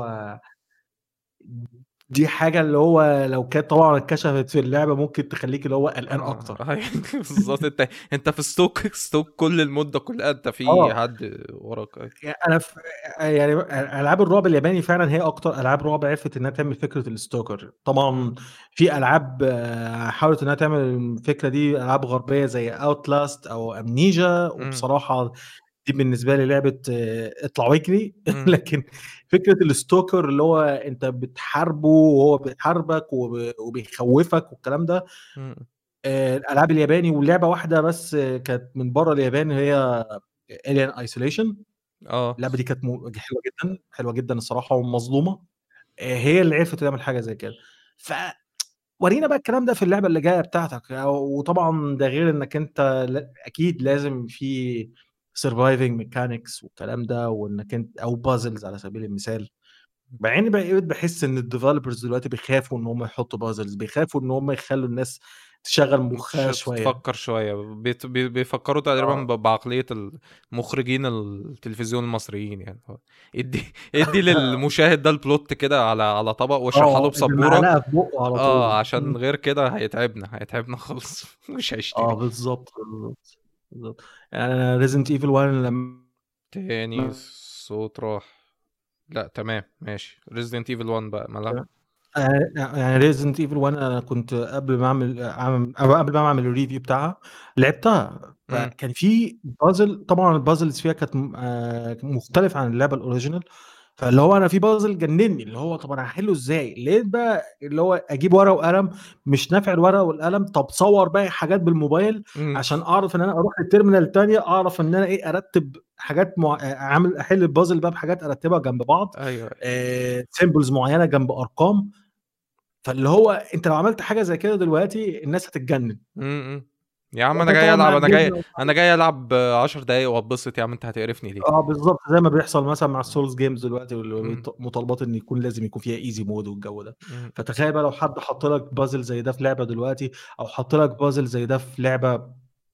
دي حاجه اللي هو لو كانت طبعا اتكشفت في اللعبه ممكن تخليك اللي هو قلقان اه اكتر. بالظبط، انت في ستوك كل المدة كلها انت في اه حد وراك. أيوة. يعني انا يعني العاب الرعب الياباني فعلا هي اكتر العاب رعب عرفت انها تعمل فكره الستوكر. مم. طبعا في العاب حاولت انها تعمل الفكره دي، العاب غربيه زي اوتلاست او امنيجا. مم. وبصراحه دي بالنسبه لي لعبه اطلع واجري. مم. لكن فكره الستوكر اللي هو انت بتحاربه وهو بيحاربك وبيخوفك والكلام ده، مم. الالعاب الياباني. ولعبه واحده بس كانت من بره اليابان، هي Alien Isolation. اه اللعبه دي كانت حلوه جدا، حلوه جدا الصراحه ومظلومه. هي اللي عرفت تعمل حاجه زي كده. فورينا بقى الكلام ده في اللعبه اللي جايه بتاعتك. وطبعا ده غير انك انت اكيد لازم في سرفايفنج ميكانكس والكلام ده، وانك انت او بازلز على سبيل المثال. مع اني بقيت بحس ان الديفلوبرز دلوقتي بيخافوا ان هم يحطوا بازلز، بيخافوا ان هم يخلوا الناس تشغل مخها شويه. تفكر شوية بيفكروا تقريبا اه بعقلية المخرجين التلفزيون المصريين يعني. ادي للمشاهد ده البلوت كده على طبق واشرحها له بسبورة. المعلقه في بقه على اه طول. عشان غير كده هيتعبنا خالص مش هيشتري. بالظبط بالظبط بالظبط. يعني انا ريزنت ايفل 1 لما تاني صوت راح. لا تمام ماشي، ريزيدنت ايفل 1 بقى مالها. يعني ريزنت ايفل 1 انا كنت قبل ما اعمل الريفيو بتاعها لعبتها، امم فكان في بازل. طبعا البازلز فيها كانت مختلف عن اللعبه الاوريجينال. فاللي هو انا في بازل جنني، اللي هو طب انا هحله ازاي؟ لقيت بقى اللي هو اجيب ورقه وقلم، مش نافع الورقه والقلم، طب صور بقى حاجات بالموبايل امم عشان اعرف ان انا اروح التيرمينال الثانيه، اعرف ان انا ايه ارتب حاجات اعمل احل البازل بقى بحاجات ارتبها جنب بعض، ايوه سيمبلز معينه جنب ارقام. فاللي هو انت لو عملت حاجه زي كده دلوقتي الناس هتتجنن. امم يا عم انا وانت جاي طبعا العب، معاك انا جاي جزء. انا جاي العب 10 دقايق واتبسط، يا عم انت هتقرفني ليه؟ اه بالظبط، زي ما بيحصل مثلا مع السولز جيمز دلوقتي، امم مطالبات ان يكون لازم يكون فيها ايزي مود والجو ده. امم فتخيل بقى لو حد حط لك بازل زي ده في لعبه دلوقتي، او حط لك بازل زي ده في لعبه،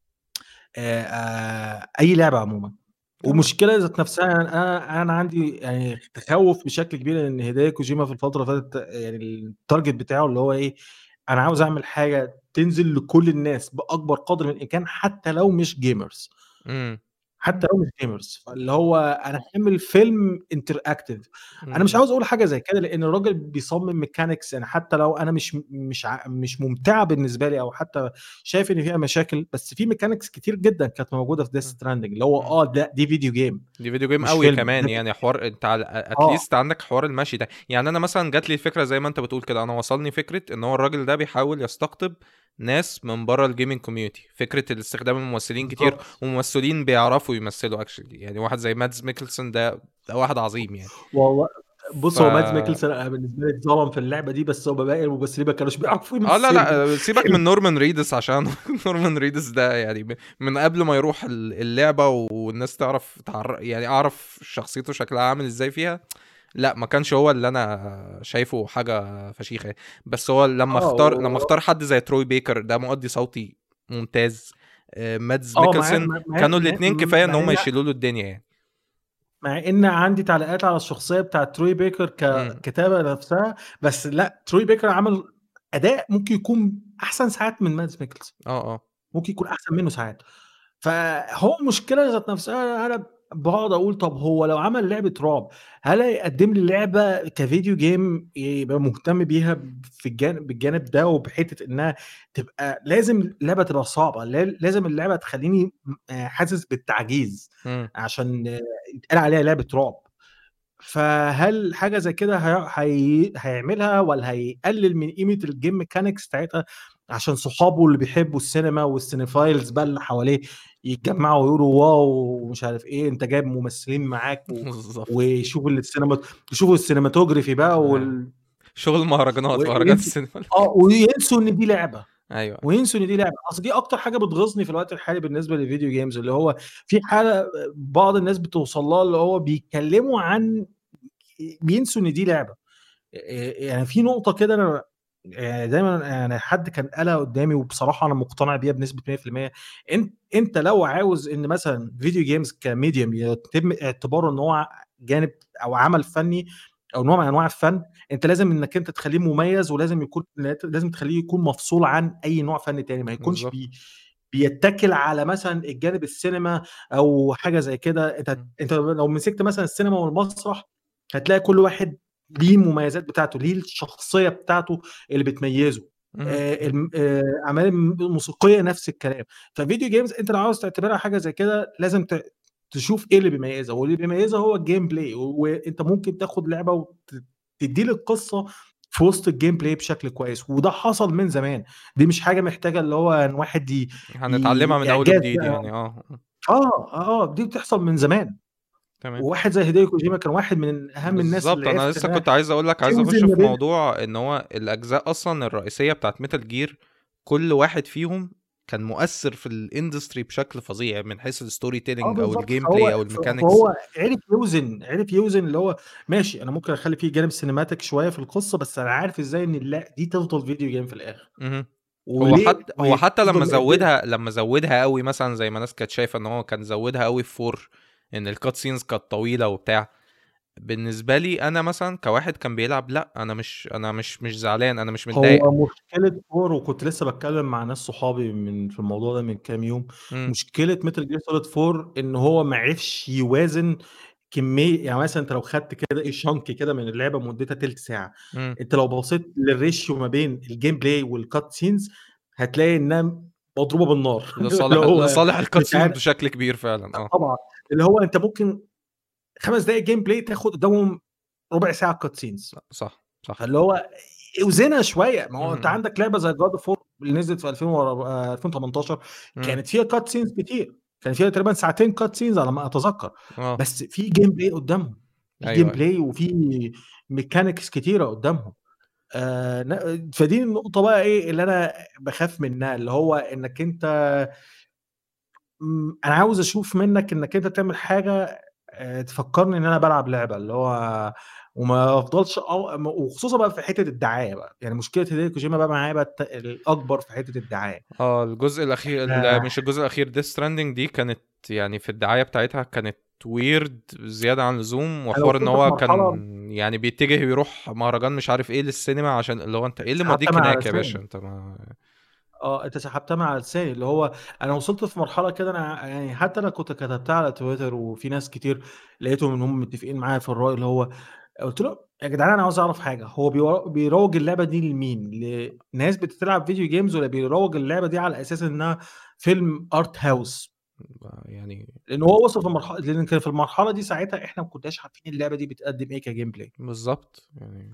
اي لعبه عموما. اه ومشكله ذات نفسها، يعني انا عندي يعني تخوف بشكل كبير ان هيدايا كوجيما في الفتره اللي فاتت، يعني التارجت بتاعه اللي هو ايه، انا عاوز اعمل حاجه تنزل لكل الناس باكبر قدر من الامكان، حتى لو مش جيمرز. امم حتى لو مش جيمرز، فاللي هو انا هعمل فيلم انتراكتيف. انا مش امم عاوز اقول حاجه زي كده، لان الراجل بيصمم ميكانيكس، يعني حتى لو انا مش ممتعه بالنسبه لي، او حتى شايف ان فيها مشاكل، بس في ميكانيكس كتير جدا كانت موجوده في ديث ستراندنج، اللي هو ده دي فيديو جيم دي فيديو جيم مش قوي فيلم كمان، ده. يعني حوار انت على اه اتليست عندك حوار المشي ده. يعني انا مثلا جات لي الفكره زي ما انت بتقول كده، انا وصلني فكره ان هو الراجل ده بيحاول يستقطب ناس من بره الجيمنج كوميونتي، فكره الاستخدام الممثلين كتير، بالظبط. وممثلين بيعرفوا يمثلوا اكشلي، يعني واحد زي مادز ميكلسون ده واحد عظيم يعني. والله ف بص، هو مادز ميكلسون أنا بالنسبه لي اتظلم في اللعبه دي، بس هو باقي الممثلين ما كانوش بيعرفوا اه لا يمثلوا. لا سيبك من نورمان ريدس عشان نورمان ريدس ده يعني من قبل ما يروح اللعبه والناس تعرف يعني اعرف شخصيته شكلها عامل ازاي فيها، لا ما كانش هو اللي انا شايفه حاجه فشيخه. بس هو اه لما اختار حد زي تروي بيكر ده مؤدي صوتي ممتاز، مادز اه مع ميكلسون، كانوا الاتنين كفايه ان هم يشيلوا له الدنيا يعني. مع ان عندي تعليقات على الشخصيه بتاعت تروي بيكر امم ككتابه نفسها، بس لا، تروي بيكر عمل اداء ممكن يكون احسن ساعات من مادز ميكلز، اه ممكن يكون احسن منه ساعات. فهو المشكله ذات نفسها، انا بقعد اقول طب هو لو عمل لعبه رعب، هل هيقدم لي لعبه كفيديو جيم يبقى مهتم بيها في بالجانب ده، وبحته انها تبقى لازم اللعبه تبقى صعبه، لازم اللعبه تخليني حاسس بالتعجيز امم عشان يتقال عليها لعبه رعب. فهل حاجه زي كده هيعملها، ولا هيقلل من قيمه الجيم ميكانكس بتاعتها عشان صحابه اللي بيحبوا السينما والسينيفايلز بقى اللي حواليه يتجمعوا ويقولوا واو ومش عارف ايه، انت جايب ممثلين معاك بالظبط. ويشوفوا يشوفوا السينماتوجرافي بقى شغل مهرجانات مهرجانات وينسوا، السينما. وينسوا ان دي لعبه، ايوه وينسوا ان دي لعبه. اصل دي اكتر حاجه بتغيظني في الوقت الحالي بالنسبه للفيديو جيمز، اللي هو في حاله بعض الناس بتوصل لها، اللي هو بيتكلموا عن، بينسوا ان دي لعبه. يعني في نقطه كده انا دايما يعني حد كان قالها قدامي، وبصراحه انا مقتنع بيها بنسبه 100%. انت لو عاوز ان مثلا فيديو جيمز كميديم يتم اعتباره ان هو جانب او عمل فني او نوع من انواع الفن، انت لازم انك انت تخليه مميز، ولازم يكون، لازم تخليه يكون مفصول عن اي نوع فن تاني، ما يكونش بالظبط. بيتكل على مثلا الجانب السينما او حاجه زي كده. انت لو مسكت مثلا السينما والمسرح، هتلاقي كل واحد ليه المميزات بتاعته، ليه الشخصيه بتاعته اللي بتميزه. مهم. اعمال الموسيقيه نفس الكلام. ففيديو جيمز انت لو عاوز تعتبرها حاجه زي كده، لازم تشوف ايه اللي بيميزها، واللي بيميزها هو الجيم بلاي. وانت ممكن تاخد لعبه وتدي لك قصه في وسط الجيم بلاي بشكل كويس، وده حصل من زمان. دي مش حاجه محتاجه اللي هو ان واحد هنتعلمها من اول اعجاز وجديد بقى. يعني دي بتحصل من زمان. تمام. وواحد زي هيديو كوجيما كان واحد من اهم الناس بالظبط، اللي انا عرفت لسه انها كنت عايز اقول لك، عايز اخش توزن ما في بين. موضوع ان هو الاجزاء اصلا الرئيسيه بتاعت ميتال جير، كل واحد فيهم كان مؤثر في الاندستري بشكل فظيع من حيث الستوري تيلينج او بالظبط. الجيم بلاي او الميكانيكس. فهو عرف يوزن اللي هو ماشي، انا ممكن اخلي فيه جانب سينماتيك شويه في القصه، بس انا عارف ازاي ان لا، دي تفضل فيديو جيم في الاخر. مهم. وليه هو حتى وتفضل مقدمه. لما زودها قوي، مثلا زي ما ناس كانت شايفه ان هو كان زودها قوي في فور، ان الكات سينز كانت طويله وبتاع. بالنسبه لي انا مثلا كواحد كان بيلعب، لا انا مش زعلان، انا مش متضايق. هو مشكله فور، وكنت لسه بتكلم مع ناس صحابي في الموضوع ده من كام يوم. امم مشكله متل جير سوليد 4 ان هو ما عرفش يوازن كميه، يعني مثلا انت لو خدت كده ايه شنك كده من اللعبه مدتها تلت ساعه، مم. انت لو بصيت للريشيو ما بين الجيم بلاي والكات سينز هتلاقي انها مضروبه بالنار. اللي هو لصالح مش الكاتسين عارف بشكل كبير فعلا. طبعا، اللي هو انت ممكن 5 دقايق جيم بلاي تاخد قدامهم ربع ساعه كات سينز. صح صح. فاللي هو اوزنها شويه، ما هو انت مم. عندك لعبه زي جاد اوف 4 اللي نزلت في 2018 مم. كانت فيها كات سينز كتير، كان فيها تقريبا ساعتين كات سينز على ما اتذكر، اه بس في جيم بلاي قدامهم، في جيم ايوه ايوه. بلاي وفي ميكانيكس كتيره قدامهم. فدي النقطه بقى ايه اللي انا بخاف منها، اللي هو انك انت انا عاوز اشوف منك انك انت تعمل حاجه تفكرني ان انا بلعب لعبه، اللي هو وما افضلش وخصوصا بقى في حته الدعايه بقى، يعني مشكله هديو كوجيما بقى معايا بقى الاكبر في حته الدعايه. الجزء الاخير آه، مش الجزء الاخير، ديث ستراندنج دي كانت يعني في الدعايه بتاعتها كانت ويرد زياده عن اللزوم، انا وحوار ان وصلت في هو كان مرحله يعني بيتجه يروح مهرجان مش عارف ايه للسينما، عشان اللي هو انت ايه اللي سحبتها موديك من على هناك يا باشا لساني. انت ما. انت سحبتها من على لساني، اللي هو انا وصلت في مرحله كده، انا يعني حتى انا كنت كتبتها على تويتر وفي ناس كتير لقيتهم ان هم متفقين معايا في الراي، اللي هو قلت له يا جدعان انا عاوز اعرف حاجه، هو بيروج اللعبه دي لمين؟ لناس بتلعب فيديو جيمز، ولا بيروج اللعبه دي على اساس انها فيلم ارت هاوس؟ يعني لان هو وصل في المرحله، لان كان في المرحله دي ساعتها احنا ما كناش عارفين اللعبه دي بتقدم ايه كجيم بلاي. بالظبط يعني.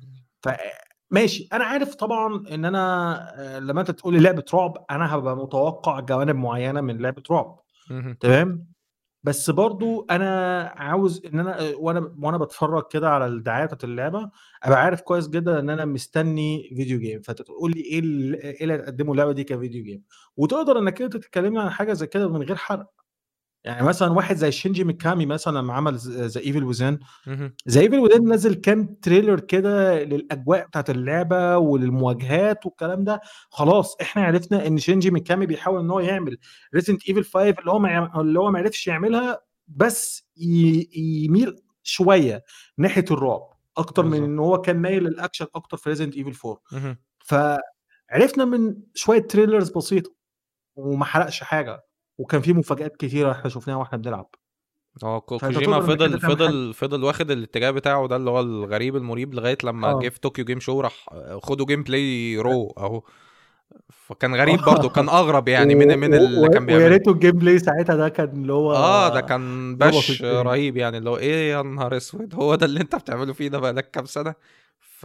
ماشي، انا عارف طبعا ان انا لما انت تقول لي لعبه رعب انا هبقى متوقع جوانب معينه من لعبه رعب، مهم. تمام. بس برضو انا عاوز ان انا وانا بتفرج كده على الدعايه بتاعت اللعبه ابقى عارف كويس جدا ان انا مستني فيديو جيم، فتقول لي ايه اللي هتقدمه اللعبه دي كفيديو جيم، وتقدر انك انت تتكلمني عن حاجه زي كده من غير حرق. يعني مثلا واحد زي شينجي ميكامي مثلا لما عمل ذا ايفل ويزن، مهم. ذا ايفل ويزن نزل كام تريلر كده للاجواء بتاعت اللعبه وللمواجهات والكلام ده، خلاص احنا عرفنا ان شينجي ميكامي بيحاول ان هو يعمل ريزنت ايفل 5 اللي هو ما عرفش يعملها، بس يميل شويه ناحيه الرعب اكتر من بالظبط. ان هو كان مايل للاكشن اكتر في ريزنت ايفل 4. مهم. فعرفنا من شويه تريلرز بسيطه وما حرقش حاجه، وكان في مفاجآت كتيره احنا شفناها واحنا بنلعب. فانت كوجيما تقدر انك انت فضل تعمل حاجه. فضل واخد الاتجاه بتاعه ده اللي هو الغريب المريب لغايه لما جه اه في طوكيو جيم شو راح خدوا جيم بلاي رو اهو. فكان غريب برضو، كان اغرب يعني من اللي كان ويا بيعمله. ريته الجيم بلاي ساعتها ده كان اللي هو ده كان ظبط بش الدنيا. رهيب يعني، اللي هو ايه يا نهار اسود، هو ده اللي انت بتعمله فينا بقالك كام سنه. ف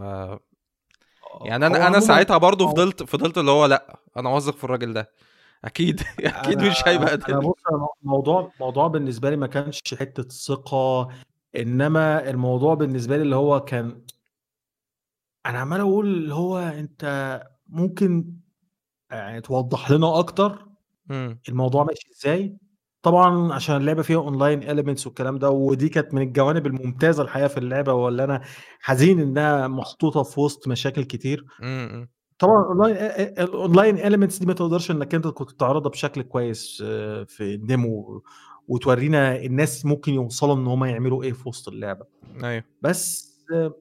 يعني هو انا عموما ساعتها برضو هو فضلت اللي هو لا انا واثق في الراجل ده اكيد اكيد انا مش انا هيبهدل. بص، موضوع بالنسبه لي ما كانش حته ثقه، انما الموضوع بالنسبه لي اللي هو كان انا عمال اقول اللي هو انت ممكن يعني توضح لنا اكتر امم. الموضوع ماشي ازاي. طبعا عشان اللعبه فيها اونلاين اليمنتس والكلام ده، ودي كانت من الجوانب الممتازه الحقيقه في اللعبه، ولا انا حزين انها محطوطه في وسط مشاكل كتير. امم. طبعا الاونلاين اليمنتس دي ما تقدرش انك انت كنت تعرضها بشكل كويس في الديمو، وتورينا الناس ممكن يوصلوا ان هم يعملوا ايه في وسط اللعبه. ايوه. بس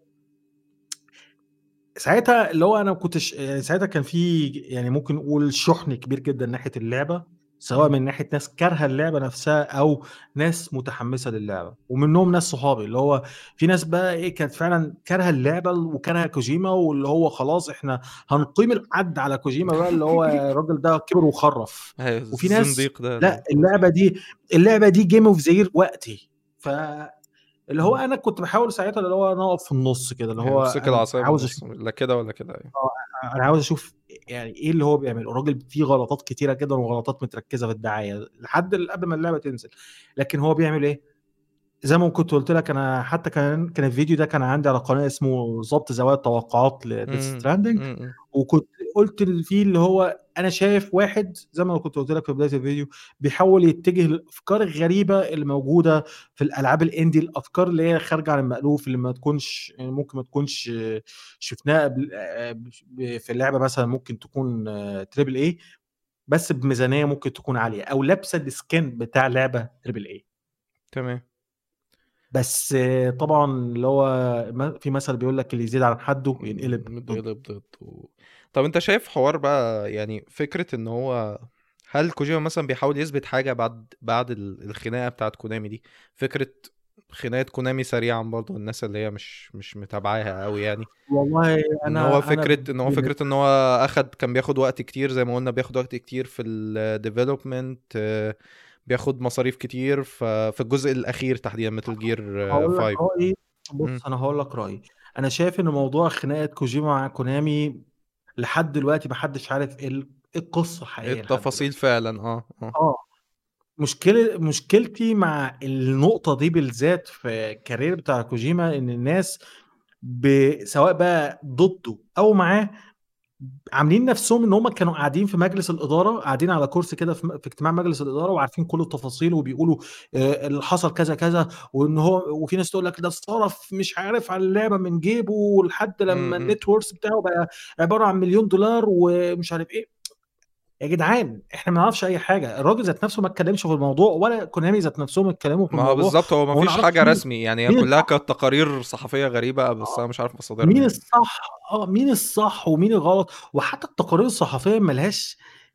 ساعتها اللي هو انا ما كنتش يعني ساعتها كان في يعني ممكن نقول شحن كبير جدا ناحيه اللعبه، سواء مم. من ناحيه ناس كارهه اللعبه نفسها او ناس متحمسه للعبه، ومنهم ناس صحابي اللي هو في ناس بقى ايه كانت فعلا كارهه اللعبه وكارهه كوجيما، واللي هو خلاص احنا هنقيم الحد على كوجيما بقى، اللي هو الراجل ده كبر وخرف. ايوه وفي ناس الزنديق ده لا، اللعبه دي جيم اوف ذا يير وقتي. ف اللي هو مم. انا كنت بحاول ساعتها اللي هو انا اقف في النص كده، اللي يعني هو امسك انا العصايه من عاوز النص، اشوف. لا كده ولا كده يعني. انا عاوز اشوف يعني ايه اللي هو بيعمله الراجل، فيه غلطات كتيره جدا وغلطات متركزه في الدعايه لحد قبل ما اللعبه تنزل، لكن هو بيعمل ايه؟ زي ما كنت قلت لك انا حتى كان الفيديو ده كان عندي على قناه اسمه ضبط زوايا التوقعات لديث امم. ستراندنج، امم. وكنت قلت فيه اللي هو انا شايف واحد زي ما كنت قلت لك في بدايه الفيديو بيحاول يتجه للافكار الغريبه اللي موجوده في الالعاب الاندي، الافكار اللي هي خارجه عن المالوف، اللي ما تكونش يعني ممكن ما تكونش شفناها قبل في اللعبه، مثلا ممكن تكون تريبل اي بس بميزانيه ممكن تكون عاليه، او لابسه السكين بتاع لعبه تريبل اي. تمام. بس طبعا اللي هو في مثل بيقول لك اللي يزيد عن حده ينقلب ضده. متقلب ضد طب انت شايف حوار بقى، يعني فكره ان هو هل كوجيما مثلا بيحاول يثبت حاجه بعد الخناقه بتاعت كونامي دي؟ فكره خناقه كونامي سريعا برضو، الناس اللي هي مش متابعاها قوي يعني، والله ان هو انا فكره ان هو بالنسبة فكره ان هو كان بياخد وقت كتير زي ما قلنا، بياخد وقت كتير في الديفلوبمنت، بياخد مصاريف كتير في الجزء الاخير تحديدا ميتال جير هقول لك 5. رايي. مم. بص انا هقول لك رايي. انا شايف ان موضوع خناقه كوجيما مع كونامي لحد دلوقتي محدش عارف إيه القصه الحقيقيه لحد التفاصيل دلوقتي. فعلا، اه. اه مشكلتي مع النقطه دي بالذات في الكارير بتاع كوجيما ان الناس سواء بقى ضده او معاه عاملين نفسهم ان هم كانوا قاعدين في مجلس الاداره، قاعدين على كرسي كده في اجتماع مجلس الاداره وعارفين كل التفاصيل وبيقولوا اللي حصل كذا كذا، وان هو وفي ناس تقول لك ده صرف مش عارف على اللعبه من جيبه لحد لما امم. النت وورث بتاعه بقى عباره عن $1,000,000 ومش عارف ايه. يا جدعان احنا ما نعرفش اي حاجه، الراجل ذات نفسه ما اتكلمش في الموضوع ولا كونامي ذات نفسهم اتكلموا في ما هو الموضوع. بالظبط، هو ما وما فيش نعرفش حاجه مين رسمي يعني، هي مين كلها الصح. كانت تقارير صحفيه غريبه بس انا مش عارف مصادرها مين يعني. الصح مين الصح ومين الغلط. وحتى التقارير الصحفيه ملهاش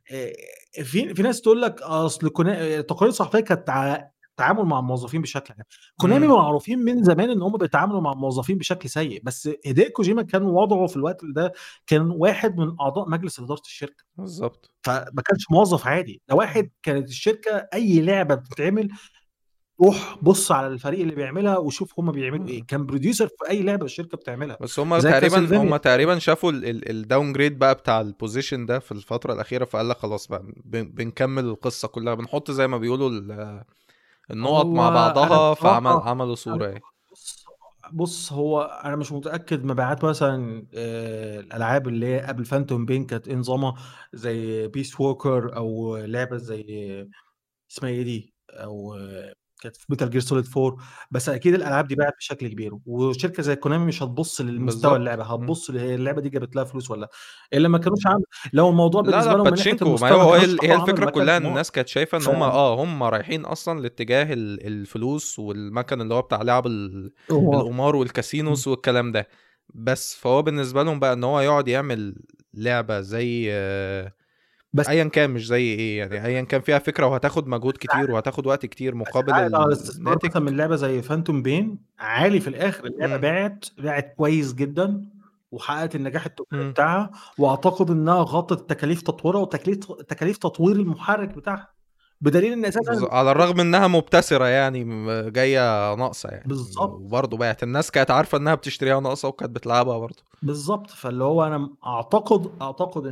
في ناس تقول لك اصل التقارير الصحفيه كانت تعامل مع الموظفين بشكل عام. كونامي امم. معروفين من زمان ان هم بيتعاملوا مع الموظفين بشكل سيء، بس هيديو كوجيما كان وضعه في الوقت ده كان واحد من اعضاء مجلس اداره الشركه، بالظبط. فما كانش موظف عادي، ده واحد كانت الشركه اي لعبه بتتعمل روح بص على الفريق اللي بيعملها وشوف هم بيعملوا ايه، كان بروديوسر في اي لعبه الشركه بتعملها بس هم زي تقريبا كاسلفينيا. شافوا الداون جريد بقى بتاع البوزيشن ده في الفتره الاخيره، فقال لك خلاص بقى بنكمل القصه كلها، بنحط زي ما بيقولوا النقط هو مع انا بعضها، بصراحه عملوا أنا صوره يعني. بص بص هو انا مش متاكد مبيعات مثلا الالعاب اللي هي قبل فانتوم بين كانت إيه نظامها، زي بيس ووكر او لعبه زي اسمها ايه دي، او كانت في ميتال جير سوليد 4. بس اكيد الالعاب دي باعت بشكل كبير، وشركه زي كونامي مش هتبص للمستوى بالظبط. اللعبه، هتبص هي اللعبه دي جابت لها فلوس ولا الا ما كانوش عامل. لو الموضوع لا لا، بالنسبه لهم من ناحيه باتشينكو، ما المستوى هو ما كانوش هي راحوا عملوا الفكره مكان كلها، ان قمار. الناس كانت شايفه ان ف هم رايحين اصلا لاتجاه الفلوس والمكان اللي هو بتاع لعب قمار. القمار والكاسينوس والكلام ده. بس فهو بالنسبه لهم بقى ان هو يقعد يعمل لعبه زي بس ايا كان، مش زي ايه يعني، ايا كان فيها فكره وهتاخد مجهود كتير وهتاخد وقت كتير مقابل عائد على الاستثمار الناتج. مثلا من لعبه زي فانتوم بين عالي، في الاخر اللعبه امم. باعت كويس جدا وحققت النجاح التجاري امم. بتاعها، واعتقد انها غطت تكاليف تطويرها وتكاليف تطوير المحرك بتاعها، بدليل ان اساسا على الرغم انها مبتسره يعني، جايه ناقصه يعني، بالظبط وبرضه بقت الناس كانت عارفه انها بتشتريها ناقصه وكانت بتلعبها برضه. بالظبط. فاللي هو انا اعتقد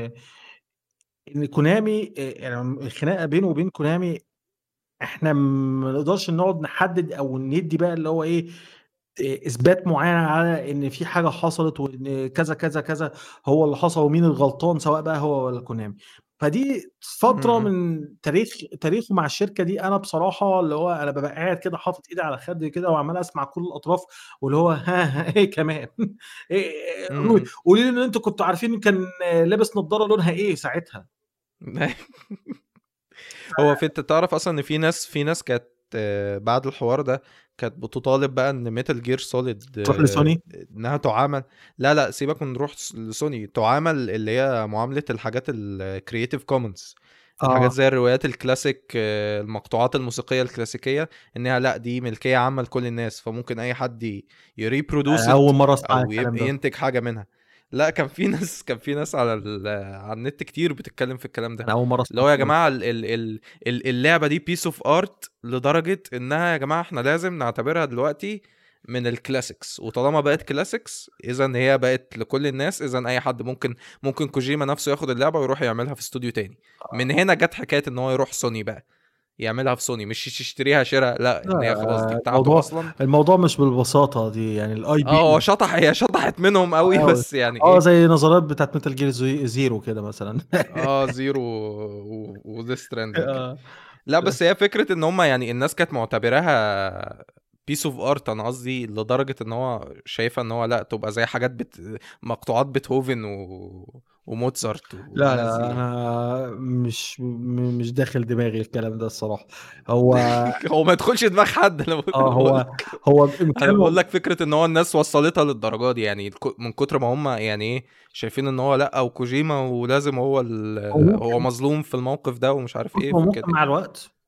ان كونامي يعني الخناقه بينه وبين كونامي احنا ما نقدرش نقعد نحدد او ندي بقى اللي هو ايه اثبات معين على ان في حاجه حصلت وان كذا كذا كذا هو اللي حصل ومين الغلطان سواء بقى هو ولا كونامي. فدي فتره امم. من تاريخه مع الشركه دي، انا بصراحه اللي هو انا ببقى قاعد كده حاطط ايدي على خدي كده وعمال اسمع كل الاطراف، واللي هو ها ايه كمان إيه امم. قولي لي ان انتوا كنتوا عارفين كان لابس نظاره لونها ايه ساعتها. هو في، انت تعرف اصلا ان في ناس كانت بعد الحوار ده كانت بتطالب بقى ان ميتال جير سوليد تروح لسوني. انها تعامل. لا لا، سيبك من نروح لسوني، تعامل اللي هي معاملة الحاجات الكرييتيف كومنز، الحاجات اه زي الروايات الكلاسيك، المقطوعات الموسيقية الكلاسيكية، انها لا دي ملكية عامة لكل الناس، فممكن اي حد يريبرودوس اول مره اسمع او الكلام ده. ينتج حاجة منها. لا، كان في ناس على النت كتير بتتكلم في الكلام ده، انا اول مره اللي اسمع هو يا الكلام جماعه ده. اللعبه دي بيس اوف ارت لدرجه انها يا جماعه احنا لازم نعتبرها دلوقتي من الكلاسيكس، وطالما بقت كلاسيكس اذا هي بقت لكل الناس، اذا اي حد ممكن كوجيما نفسه ياخد اللعبه ويروح يعملها في استوديو تاني. من هنا جت حكايه ان هو يروح سوني بقى يعملها في سوني، مش يشتريها شراء، لا، ان هي خلاص دي بتاعته الموضوع اصلا. الموضوع مش بالبساطة دي، يعني الاي اه، هو بي هي شطحت منهم قوي اه بس يعني ايه. زي نظرات بتاعت ميتال جير زيرو كده مثلا. اه، زيرو وذا ستراندنج كده. آه، لا، بس هي فكرة ان هم يعني الناس كانت معتبراها بيس اوف ارت، انا قصدي لدرجة ان هو شايفة ان هو لا تبقى زي حاجات مقطوعات بيتهوفن وموتزارت لا والناس دي لا يعني. انا مش داخل دماغي الكلام ده الصراحة. هو هو ما يدخلش دماغ حد، انا اه بقول هو لك. هو انا بقول بامكانه. لك فكرة ان هو الناس وصلتها للدرجة دي يعني، من كتر ما هم يعني ايه شايفين ان هو لا، او كوجيما ولازم هو هو هو ممكن مظلوم في الموقف ده ومش عارف ايه هو ممكن فكده. مع الوقت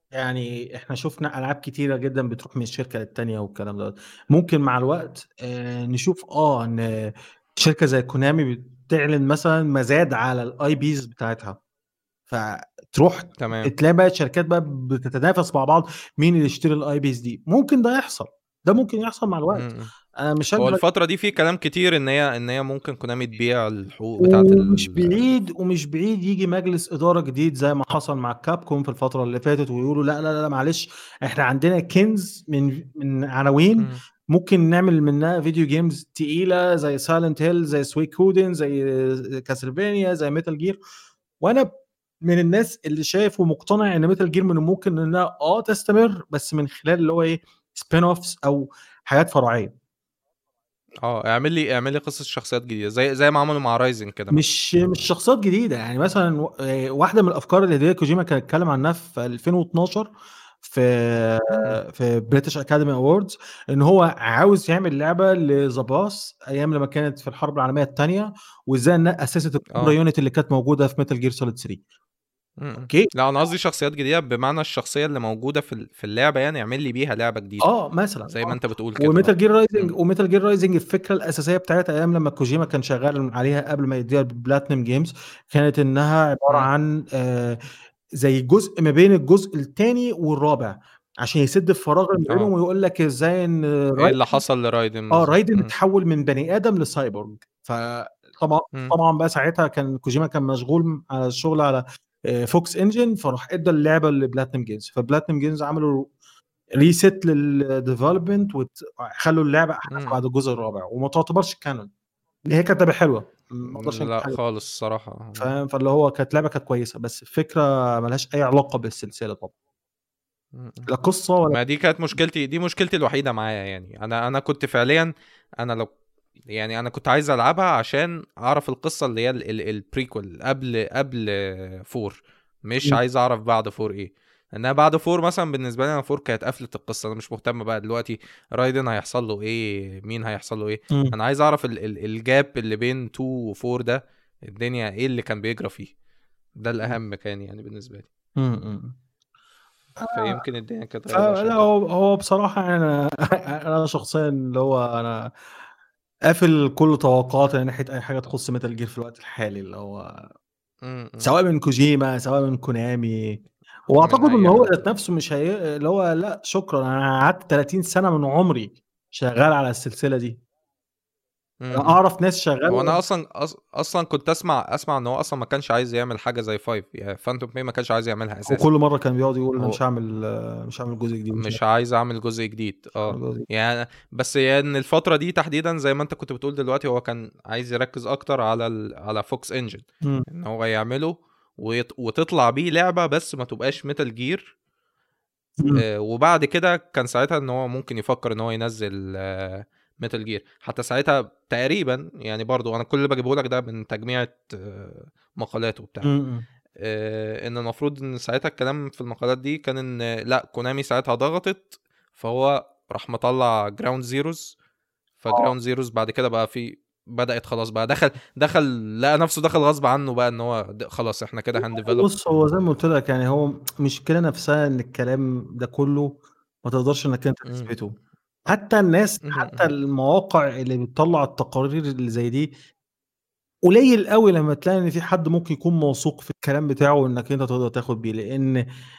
يعني احنا شفنا العاب كتيره جدا بتروح من الشركه للتانيه والكلام ده. ممكن مع الوقت نشوف ان شركه زي كونامي بتعلن مثلا مزاد على الاي بيز بتاعتها، فتروح تمام. تلاقي بقى الشركات بقى بتتنافس مع بعض مين اللي يشتري الاي بيز دي. ممكن ده يحصل، ده ممكن يحصل مع الوقت. م-م. انا مش هو هكذب، الفترة دي في كلام كتير ان هي ممكن كونامي تبيع الحقوق بتاعت ومش بعيد يجي مجلس إدارة جديد زي ما حصل مع كابكوم في الفترة اللي فاتت، ويقولوا لا لا لا معلش، احنا عندنا كنز من عناوين م. ممكن نعمل منها فيديو جيمز تقيلة زي سايلنت هيل، زي سويكودن، زي كاسلفينيا، زي ميتال جير. وانا من الناس اللي شايف ومقتنع ان ميتال جير من الممكن انها تستمر، بس من خلال اللي هو ايه، سبين اوفس او حاجات فرعيه. اعمل لي قصة شخصيات جديدة زي ما عملوا مع رايزن كده مثلا. مش شخصيات جديده، يعني مثلا واحده من الافكار اللي هديه كوجيما كان اتكلم عنها في 2012 في م. في بريتش اكاديمي اووردز، ان هو عاوز يعمل لعبه لزباس ايام لما كانت في الحرب العالميه الثانيه، وازاي انها اسست الكوبرا اه. يونت اللي كانت موجوده في ميتال جير سوليد 3. م-م. اوكي. لا، انا قصدي شخصيات جديدة بمعنى الشخصية اللي موجودة في اللعبة، يعني اعمل لي بيها لعبة جديدة مثلا زي ما انت بتقول كده. وميتال جير رايزنج الفكره الاساسيه بتاعتها ايام لما كوجيما كان شغال عليها قبل ما يديها بلاتنم جيمز، كانت انها عباره م. عن زي جزء ما بين الجزء الثاني والرابع، عشان يسد الفراغ اللي ما بينهم، اه. ويقول لك ازاي ان ايه اللي حصل لرايدن بالظبط؟ رايدن اتحول من بني ادم لسايبورغ. فطبعا م. طبعا بقى ساعتها كان كوجيما كان مشغول على الشغل على فوكس انجن، فراح ادى اللعبه لبلاتنم جيمز، فبلاتنم جيمز عملوا ريست للديفلوبمنت وخلوا اللعبه احدث م. بعد الجزء الرابع، وما تعتبرش كانون. هي كانت لعبه حلوه، ما اقدرش انكر لا حاجه، خالص الصراحة. فاهم؟ فاللي هو كانت لعبه كانت كويسه، بس الفكره ملهاش اي علاقه بالسلسله طبعا، م-م. لا قصه ولا. ما دي مشكلتي الوحيدة معايا، يعني انا كنت فعليا، انا لو يعني انا كنت عايز العبها عشان اعرف القصة اللي هي البريكول قبل فور، مش عايز اعرف بعد فور ايه. انها بعد فور مثلا بالنسبة لي انا فور كانت قفلت القصة، انا مش مهتم بقى دلوقتي رايدن هيحصل له ايه، مين هيحصل له ايه. مم. انا عايز اعرف الجاب اللي بين 2 و 4 ده، الدنيا ايه اللي كان بيجرى فيه. ده الاهم كان يعني بالنسبة لي. مم. فيمكن الدنيا كانت غريبة عشان فلا كده. هو بصراحه يعني انا شخصيا اللي هو انا قافل كل توقعاتي ناحيه اي حاجه تخص ميتال جير في الوقت الحالي، اللي هو م-م. سواء من كوجيما سواء من كونامي. من واعتقد ان اي هو حد. ذات نفسه مش اللي هو لا شكرا، انا قعدت 30 سنه من عمري شغال على السلسله دي. انا م-م. اعرف ناس هو شغاله، انا اصلا كنت اسمع ان هو اصلا ما كانش عايز يعمل حاجه زي 5، يعني فانتوم بي ما كانش عايز يعملها اساسا. وكل مره كان بيقعد يقول انا هو مش هعمل جزء جديد، مش عايز اعمل جزء جديد، هعمل جزء جديد. يعني بس يعني الفتره دي تحديدا زي ما انت كنت بتقول دلوقتي، هو كان عايز يركز اكتر على فوكس انجن، مم. ان هو يعمله وتطلع بيه لعبه بس ما تبقاش ميتال جير. مم. وبعد كده كان ساعتها ان هو ممكن يفكر ان هو ينزل ميتال جير حتى ساعتها تقريبا، يعني برضو انا كل اللي بجيبه لك ده من تجميعة مقالات وبتاع. مم. ان المفروض ان ساعتها الكلام في المقالات دي كان ان لا كونامي ساعتها ضغطت، فهو راح مطلع جراوند زيروز. فجراوند زيروز بعد كده بقى بدأت خلاص بقى دخل لقى نفسه دخل غصب عنه بقى ان هو خلاص احنا كده هنديفلوب. بص، هو زي ما قلت لك، يعني هو مشكلة نفسها ان الكلام ده كله ما تقدرش انك انت تثبته. حتى الناس، حتى المواقع اللي بتطلع التقارير اللي زي دي، قليل قوي لما تلاقي ان في حد ممكن يكون موثوق في الكلام بتاعه انك انت تقدر تاخد بيه، لان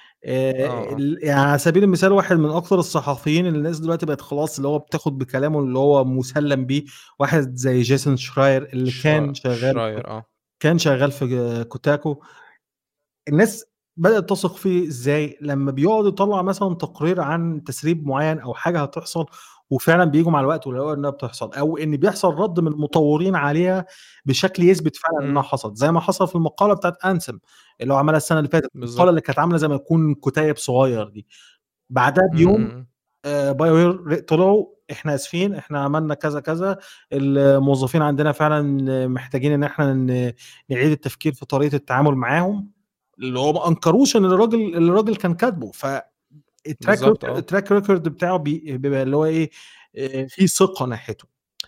اه. يعني على سبيل المثال واحد من اكثر الصحفيين اللي الناس دلوقتي بقت خلاص اللي هو بتاخد بكلامه اللي هو مسلم بيه، واحد زي جيسون شراير اللي شراير. اه. كان شغال في كوتاكو. الناس بدأت تثق فيه ازاي؟ لما بيقعد يطلع مثلا تقرير عن تسريب معين او حاجه هتحصل، وفعلا بيجوا مع الوقت ولقوا انها بتحصل، او ان بيحصل رد من المطورين عليها بشكل يثبت فعلا انها حصلت، زي ما حصل في المقاله بتاعت انسم اللي هو عملها السنه اللي فاتت، المقاله بالظبط. اللي كانت عامله زي ما يكون كتيب صغير دي. بعدها بيوم باي وير طلعوا احنا اسفين، احنا عملنا كذا كذا، الموظفين عندنا فعلا محتاجين ان احنا نعيد التفكير في طريقه التعامل معاهم، اللي هو ما انكروش ان الراجل كان كاتبه. بالظبط. التراك ريكورد بتاعه بيبقى اللي هو ايه، في ثقه ناحيته.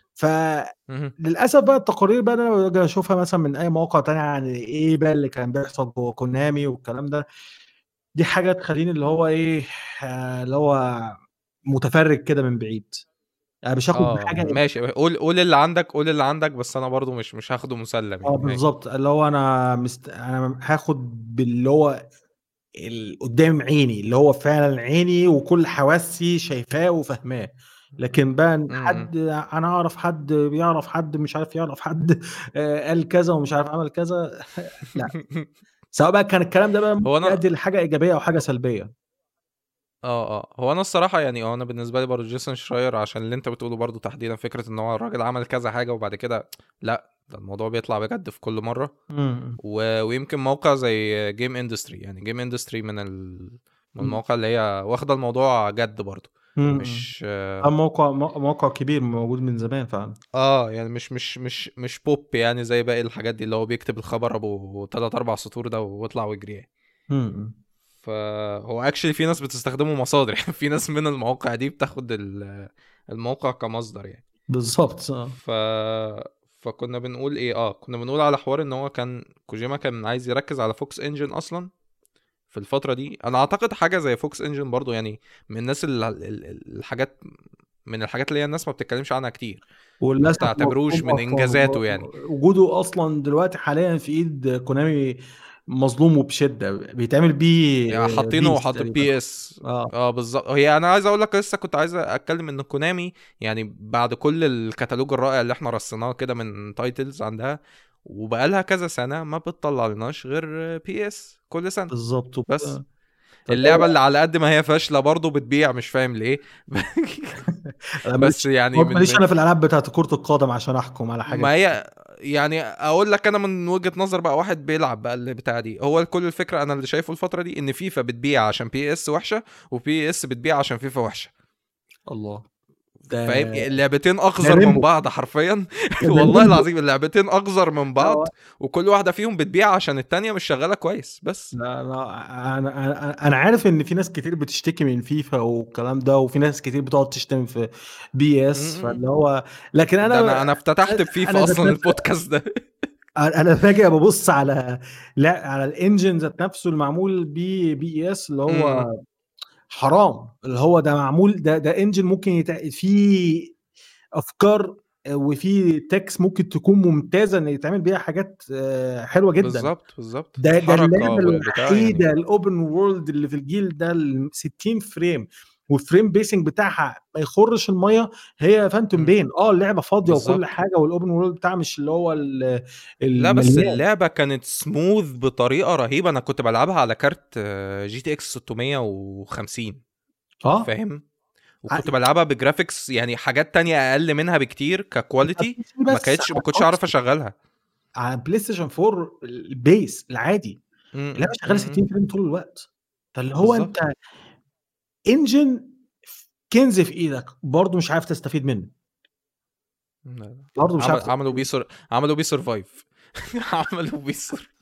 فللاسف بقى التقارير بقى اللي انا باجي اشوفها مثلا من اي مواقع تانية عن ايه بقى اللي كان بيحصل جوه كونامي والكلام ده، دي حاجه تخليني اللي هو ايه، اللي هو متفرج كده من بعيد. انا مش هاخد بحاجه. ماشي، قول اللي عندك، قول اللي عندك، بس انا برضو مش هاخده مسلم اه يعني. ماشي. بالظبط، اللي هو انا هاخد باللي هو قدام عيني، اللي هو فعلا عيني وكل حواسي شايفاه وفهماه. لكن بقى إن امم حد، انا اعرف حد بيعرف حد مش عارف يعرف حد قال كذا ومش عارف عمل كذا لا. سواء بقى كان الكلام ده بقى هو ممكن انا يؤدي لحاجه ايجابيه او حاجه سلبيه. هو انا الصراحه يعني انا بالنسبه لي برضه جيسون شراير، عشان اللي انت بتقوله برضه تحديدا، فكره ان هو الراجل عمل كذا حاجه وبعد كده لا، ده الموضوع بيطلع بجد في كل مره. امم. ويمكن موقع زي جيم اندستري، يعني جيم اندستري من المواقع اللي هي واخده الموضوع جد برضه. امم. مش موقع كبير موجود من زمان فعلا. يعني مش بوب يعني زي باقي الحاجات دي اللي هو بيكتب الخبر ابو 3 4 سطور ده واطلع واجري يعني. امم. فهو اكشلي في ناس بتستخدمه مصادر يعني في ناس من المواقع دي بتاخد الموقع كمصدر يعني. بالظبط ف فكنا بنقول ايه، كنا بنقول على حوار ان هو كان كوجيما كان عايز يركز على فوكس انجن اصلا في الفترة دي. انا اعتقد حاجة زي فوكس انجن برضو يعني من الناس الحاجات، من الحاجات اللي هي الناس ما بتتكلمش عنها كتير، ما وللاسف بتعتبروش مظلوم من اصلا. انجازاته يعني. وجوده اصلا دلوقتي حاليا في ايد كونامي مظلوم وبشده، بيتعمل بيه يعني حاطينه بيس حاطط تقريبا. بي اس. اه اه بالظبط. هي انا عايز اقول لك لسه كنت عايز اتكلم ان كونامي يعني بعد كل الكتالوج الرائع اللي احنا رصيناه كده من تايتلز عندها، وبقالها كذا سنة ما بتطلع لناش غير بي اس كل سنة بالظبط بس. فاللي اللعبة هو اللي على قد ما هي فاشلة برضه بتبيع، مش فاهم ليه. انا بس ماليش يعني ماليش انا في الالعاب بتاعت كرة القدم عشان احكم على حاجه. ما هي يعني اقول لك انا من وجهة نظر بقى واحد بيلعب بقى اللي بتاع دي، هو كل الفكرة انا اللي شايفه الفترة دي ان فيفا بتبيع عشان بي اس وحشة، وبي اس بتبيع عشان فيفا وحشة. الله. ده فاهم؟ اللعبتين ده اقذر من ريمبو. بعض حرفيا. ده والله ريمبو. العظيم اللعبتين اقذر من بعض، لا وكل واحدة فيهم بتبيع عشان التانية مش شغالة كويس بس. لا لا، انا عارف ان في ناس كتير بتشتكي من فيفا والكلام ده، وفي ناس كتير بتقعد تشتم في بي اس، م-م. فاللي هو لكن ده انا انا افتتحت انا بفيفا ذات اصلا نفسي، البودكاست ده. انا فاجئ ببص على، لا على الانجن ذات نفسه المعمول بي اس، اللي هو م-م. حرام. اللي هو ده معمول، ده انجن ممكن فيه افكار وفي تكس ممكن تكون ممتازه ان يتعمل بيها حاجات حلوه جدا. بالظبط ده الحركة اللعبه والبتاع يعني. الوحيده الاوبن وورلد اللي في الجيل ده، ال 60 فريم والفريم بيسنج بتاعها ما يخرش الميه، هي فانتوم م. بين. اللعبه فاضيه وكل بالظبط. حاجه، والاوبن وورلد بتاعها مش اللي هو لا بس المليان. اللعبة كانت سموث بطريقة رهيبة. انا كنت بلعبها على كارت جي تي اكس 650. اه فاهم؟ وكنت بلعبها بجرافيكس يعني حاجات تانية اقل منها بكتير على ككواليتي. البي سي بس، ما على كنتش اعرف الكونسول، اشغلها. على بلاي ستيشن 4 البيس العادي، اللعبه شغاله 60 فريم طول الوقت. فاللي هو انت بالظبط. انجن كنز في ايدك برضه مش عارف تستفيد منه، لا، لا. برضه مش عارف عملوا بيه سرفايف. عملوا بيه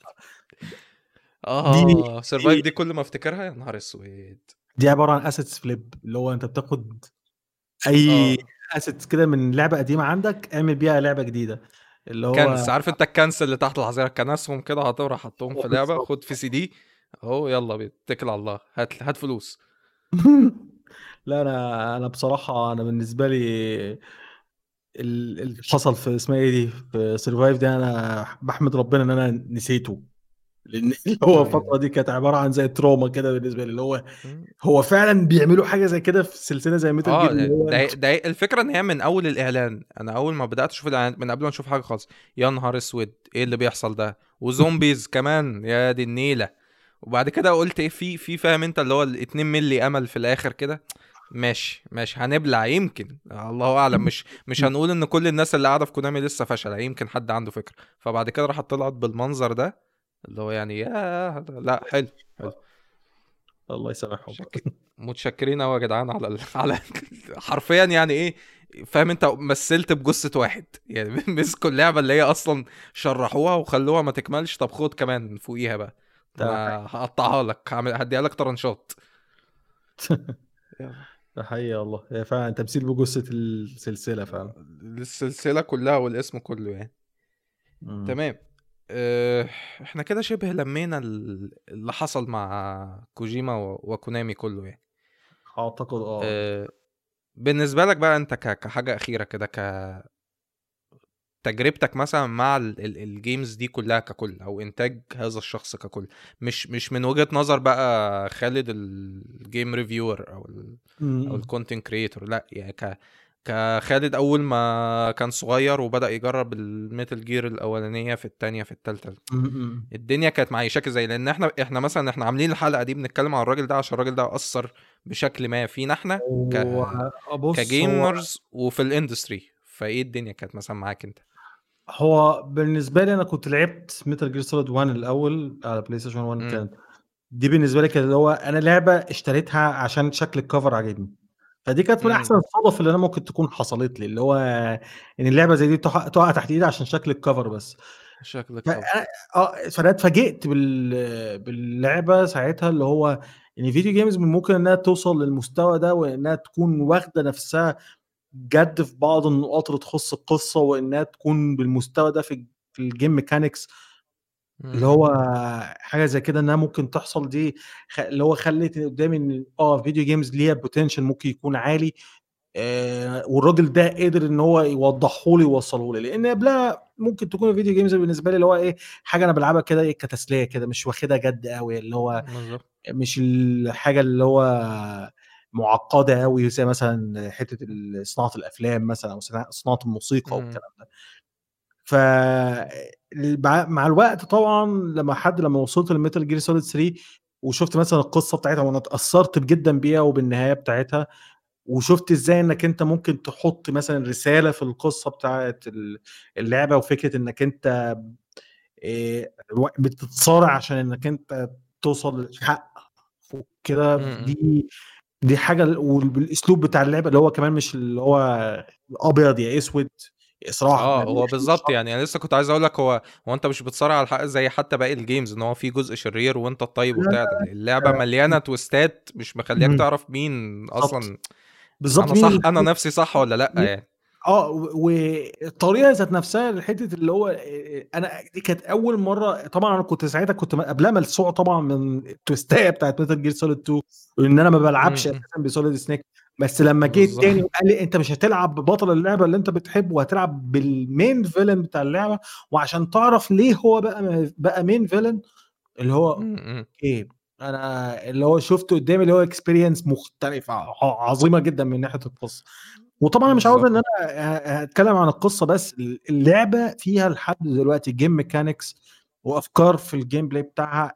دي سرفايف دي كل ما افتكرها يا نهار اسود. دي عباره عن اسيتس فليب، اللي هو انت بتاخد اي اه اسيتس كده من لعبه قديمه عندك، اعمل بيها لعبه جديده. اللي هو كنس، عارف انت الكنس اللي تحت الحظيره كنسهم كده هتروح حطهم في لعبه، بالظبط. خد في سي دي اهو يلا بيتكل على الله، هات فلوس. لا انا بصراحه، انا بالنسبه لي اللي حصل في اسمها ايه دي في سرفايف دي، انا بحمد ربنا ان انا نسيته. لان اللي هو الفتره يعني دي كانت عباره عن زي تروما كده بالنسبه لي. اللي هو فعلا بيعملوا حاجه زي كده في سلسله زي ميتال جير، اللي هو ده الفكره ان هي من اول الاعلان، انا اول ما بدات اشوف الاعلان من قبل ما نشوف حاجه خالص، يا نهار اسود ايه اللي بيحصل ده، وزومبيز كمان يا دي النيله. وبعد كده قلت ايه في فاهم انت اللي هو ال 2 ملي امل في الاخر كده. ماشي هنبلع يمكن، الله اعلم. مش هنقول ان كل الناس اللي قاعده في كونامي لسه فشله، يمكن حد عنده فكره. فبعد كده راح طلعت بالمنظر ده اللي هو يعني لا حلو. حلو. الله يسامحهم. متشكرين قوي يا جدعان على على حرفيا يعني ايه. فاهم انت مثلت بجثة واحد يعني. مسكوا اللعبة اللي هي اصلا شرحوها وخلوها ما تكملش، طب خد كمان فوقيها بقى، ده انا هقطعها لك، هديها لك طرنشات. يلا. ده حقيقة والله، هي فعلا تمثيل بجثة السلسلة فعلا. السلسلة كلها والاسم كله يعني. مم. تمام. آه، احنا كده شبه لمينا اللي حصل مع كوجيما وكونامي كله يعني. اعتقد آه، بالنسبة لك بقى انت كحاجة أخيرة كده، كتجربتك مثلا مع الجيمز دي كلها ككل، أو إنتاج هذا الشخص ككل، مش من وجهة نظر بقى خالد الجيم ريفيور أو م- الكونتنت كريتور، لا يعني كخالد أول ما كان صغير وبدأ يجرب الميتال جير الأولانية في التانية في التالتة، م. الدنيا كانت معيشاك ازاي؟ لان احنا مثلا احنا عاملين الحلقه دي بنتكلم عن الراجل ده عشان الراجل ده اثر بشكل ما فينا احنا ك هو بص هو كجيمرز وفي الاندستري. فايه الدنيا كانت مثلا معاك انت؟ هو بالنسبه لي انا كنت لعبت ميتال جير سوليد 1 الاول على بلاي ستيشن 1. امم. كانت دي بالنسبه لي كده اللي هو انا لعبه اشتريتها عشان شكل الكفر عجبني. فدي كانت من احسن امم. الصدف اللي انا ممكن تكون حصلت لي، اللي هو ان اللعبه زي دي تقع تحت ايدي عشان شكل الكفر بس. شكل ف- الكفر. فانا اتفاجئت باللعبه ساعتها، اللي هو ان فيديو جيمز ممكن انها توصل للمستوى ده، وانها تكون واخده نفسها جد في بعض النقاط اللي تخص القصه، وانها تكون بالمستوى ده في الجيم ميكانكس. اللي امم. هو حاجه زي كده انها ممكن تحصل دي، اللي هو خلت قدامي ان فيديو جيمز ليها بوتنشال ممكن يكون عالي. والراجل ده قدر ان هو يوضحه لي ويوصله لي، لان قبلها ممكن تكون الفيديو جيمز بالنسبه لي اللي هو ايه، حاجه انا بلعبها كده ايه كتسليه كده، مش واخدها جد قوي، اللي هو بالظبط. مش الحاجه اللي هو معقده قوي زي مثلا حته صناعه الافلام مثلا، او صناعه الموسيقى امم. والكلام ده. ف مع الوقت طبعا لما وصلت للميتال جير سوليد 3 وشفت مثلا القصه بتاعتها، وانا اتاثرت جدا بيها وبالنهايه بتاعتها، وشفت ازاي انك انت ممكن تحط مثلا رساله في القصه بتاعت اللعبه، وفكره انك انت بتتصارع عشان انك انت توصل للحق وكده. امم. دي حاجه، والاسلوب بتاع اللعبه اللي هو كمان مش اللي هو ابيض يا اسود، صراع اه، ما هو فيش بالظبط شر. يعني. انا لسه كنت عايز اقول لك، هو انت مش بتصارع على الحق زي حتى باقي الجيمز ان هو في جزء شرير وانت الطيب لا وبتاع. اللعبه مليانه تويستات مش مخليك م- تعرف مين بالظبط اصلا. بالظبط انا مين صح، اللي انا نفسي صح ولا لا يعني. والطريقه ذات نفسها الحته اللي هو انا دي كانت اول مره. طبعا انا كنت ساعتها كنت قبلها ملسوع طبعا من التويستايه بتاعت ميتال جير سوليد 2، وان انا ما بلعبش امم. اساسا بسوليد سنيك. بس لما جيت بالظبط. تاني وقال لي انت مش هتلعب ببطل اللعبه اللي انت بتحبه، وهتلعب بالمين فيلن بتاع اللعبه، وعشان تعرف ليه هو بقى مين فيلن، اللي هو امم. اوكي. انا اللي هو شفته قدامي اللي هو اكسبيرينس مختلفه عظيمه جدا من ناحيه القصه. وطبعا أنا مش عاوز ان بالظبط. انا اتكلم عن القصه بس، اللعبه فيها لحد دلوقتي جيم ميكانكس وافكار في الجيم بلاي بتاعها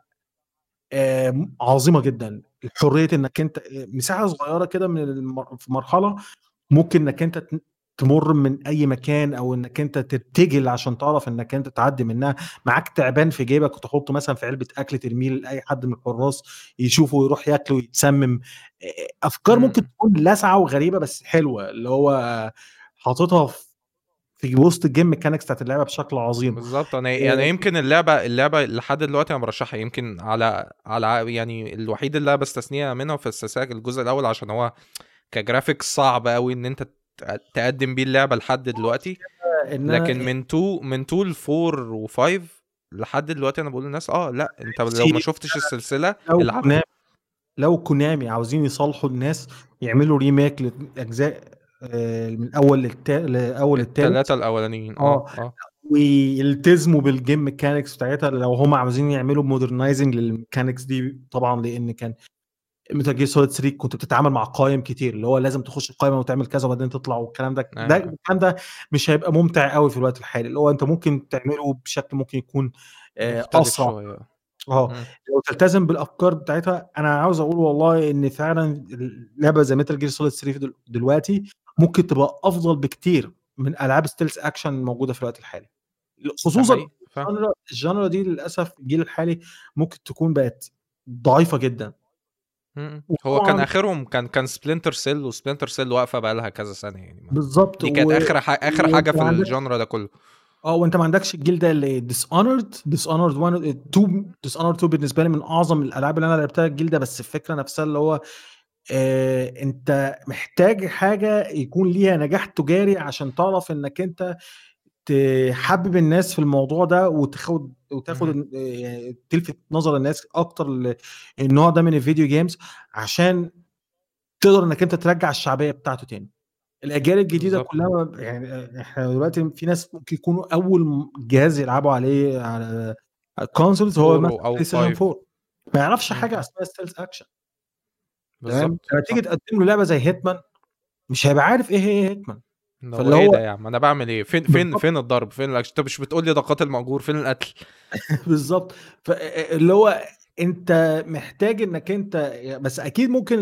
عظيمه جدا. حريه انك انت مساحه صغيره كده من في مرحله ممكن انك انت تمر من اي مكان، او انك انت ترتجل عشان تعرف انك انت تعدي منها. معاك تعبان في جيبك وتحطه مثلا في علبه اكل ترميه لاي حد من الحراس يشوفه ويروح ياكله ويتسمم. افكار ممكن امم. تكون لاسعه وغريبه بس حلوه، اللي هو حاططها في وسط الجيم ميكانكس بتاعت اللعبه بشكل عظيم. بالظبط. انا يعني آه، يمكن اللعبه لحد دلوقتي انا برشحها، يمكن على يعني الوحيد اللي انا بستثنيها منها في السلسله الجزء الاول، عشان هو كجرافيكس صعب قوي ان انت تقدم بيه اللعبه لحد دلوقتي. ان لكن انا من 2 ل 4 و5 لحد دلوقتي انا بقول للناس لا، انت لو ما نفسي شفتش السلسله لو العبها. لو كونامي عاوزين يصالحوا الناس يعملوا ريميك لاجزاء من اول لاول التالت. التلاتة الاولانيين. اه اه. ويلتزموا بالجيم ميكانكس بتاعتها لو هم عاوزين يعملوا مودرنايزنج للميكانكس دي، طبعا لان كان ميتال جير سوليد 3 كنت بتتعامل مع قائم كتير، اللي هو لازم تخش القائمه وتعمل كذا وبعدين تطلع، والكلام ده ايوه. الكلام ده مش هيبقى ممتع قوي في الوقت الحالي. اللي هو انت ممكن تعمله بشكل ممكن يكون مختلف اسرع. شويه. مم. لو تلتزم بالافكار بتاعتها. انا عاوز اقول والله ان فعلا اللعبه زي ميتال جير سوليد 3 دلوقتي ممكن تبقى افضل بكتير من العاب ستيلز اكشن موجوده في الوقت الحالي، ده خصوصا حقيقي فاهم. الجانرا دي للاسف الجيل الحالي ممكن تكون بقت ضعيفه جدا. هو كان وطبعا اخرهم كان سبلنتر سيل، وسبلنتر سيل واقفه بقى لها كذا سنه يعني. بالظبط دي كانت اخر حاجه وانت في ما عندكش الجانرا ده كله. وانت ما عندكش الجيل ده اللي ديس اونرد 1 2. ديس اونرد 2 بالنسبه لي من اعظم الالعاب اللي انا لعبتها الجيل ده، بس الفكره نفسها اللي هو انت محتاج حاجه يكون ليها نجاح تجاري عشان تعرف انك انت تحبب الناس في الموضوع ده وتاخد مهم. يعني تلفت نظر الناس اكتر للنوع ده من الفيديو جيمز، عشان تقدر انك انت ترجع الشعبيه بتاعته تاني. الاجيال الجديده بالظبط. كلها يعني احنا دلوقتي في ناس ممكن يكونوا اول جهاز يلعبوا عليه على الكونسولز هو 4 مثلا او بلاي ستيشن 5. 4، ما يعرفش حاجه مهم. اسمها ستيلز اكشن. تمام، بالظبط لما تيجي صح. تقدم له لعبه زي هيتمان مش هيبقى عارف ايه هي هيتمان. اللي هو فاللي ايه هو ده يا عم، انا بعمل ايه؟ فين فين بالظبط فين الضرب، فين الاكشن؟ انت مش بتقول لي ده قاتل مأجور، فين القتل؟ بالظبط. فاللي هو انت محتاج انك انت، بس اكيد ممكن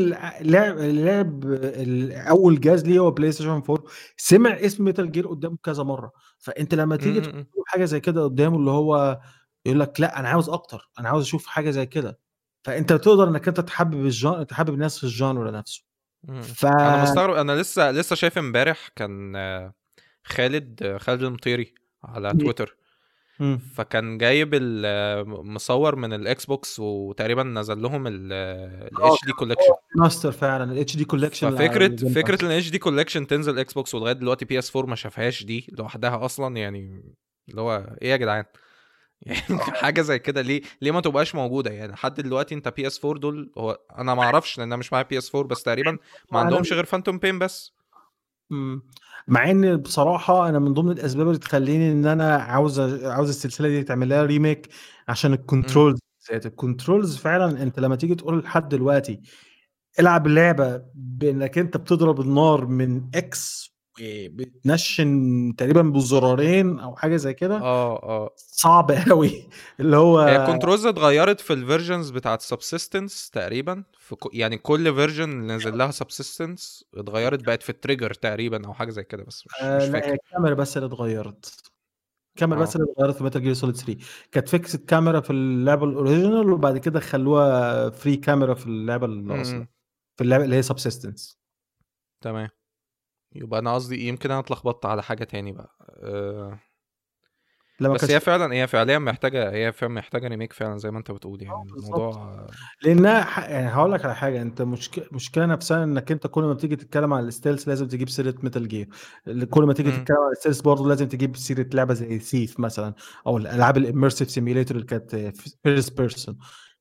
اول جهاز ليه هو بلاي ستيشن 4 سمع اسم ميتال جير قدامه كذا مره. فانت لما تيجي تقول مم. له حاجه زي كده قدامه اللي هو يقول لك لا انا عاوز اكتر، انا عاوز اشوف حاجه زي كده. فانت تقدر انك انت تحبب الناس في الجانر نفسه. مم. ف انا مستغرب، انا لسه شايف امبارح كان خالد المطيري على تويتر. مم. فكان جايب مصور من الاكس بوكس، وتقريبا نزل لهم اه الاتش دي كان كولكشن. ماستر فعلا الاتش دي كولكشن اللي على ففكره الجيم فكره باس. الاتش دي كولكشن تنزل اكس بوكس، ولغايه دلوقتي بي اس 4 ما شافهاش دي لوحدها اصلا يعني. اللي هو ايه يا جدعان؟ يعني حاجه زي كده ليه ما تبقاش موجوده يعني لحد دلوقتي؟ انت بي اس 4 دول، هو انا ما اعرفش لان انا مش معايا بي اس 4، بس تقريبا ما انا عندهمش غير فانتوم بين بس. مم. مع ان بصراحه انا من ضمن الاسباب اللي تخليني ان انا عاوز السلسله دي تعمل لها ريميك عشان امم. الكنترولز. الكنترولز فعلا انت لما تيجي تقول لحد دلوقتي العب اللعبه بانك انت بتضرب النار من اكس وبتنشن تقريبا بزرارين او حاجه زي كده، اه. صعب قوي. اللي هو هي كنترولز اتغيرت في الفيرجنز بتاعت سبسيستنس تقريبا، يعني كل فيرجن نزل لها سبسيستنس اتغيرت، بقت في التريجر تقريبا او حاجه زي كده، بس مش لا هي فاكر. الكاميرا بس اللي اتغيرت. الكاميرا بس اه. اللي اتغيرت في ميتال جير سوليد 3. كانت فيكس كاميرا في اللعبه الاوريجينال وبعد كده خلوها فري كاميرا في اللعبه الاصليه، امم. في اللعبه اللي هي سبسيستنس. تمام. يبقى انا قصدي يمكن انا اتلخبطت على حاجه تاني بقى لما بس كانتش هي فعليا محتاجه، هي فعلا محتاجه ريميك فعلا زي ما انت بتقول يعني بالظبط. الموضوع. لانها يعني هقول لك على حاجه، انت مشكله نفسها انك انت كل ما بتيجي تتكلم عن الستيلز لازم تجيب سيره ميتال جير. كل ما تيجي امم. تتكلم عن الستيلز برضه لازم تجيب سيره لعبه زي ثيف مثلا، او الالعاب الاميرسيف سيميوليتور اللي كانت فيرست بيرسون.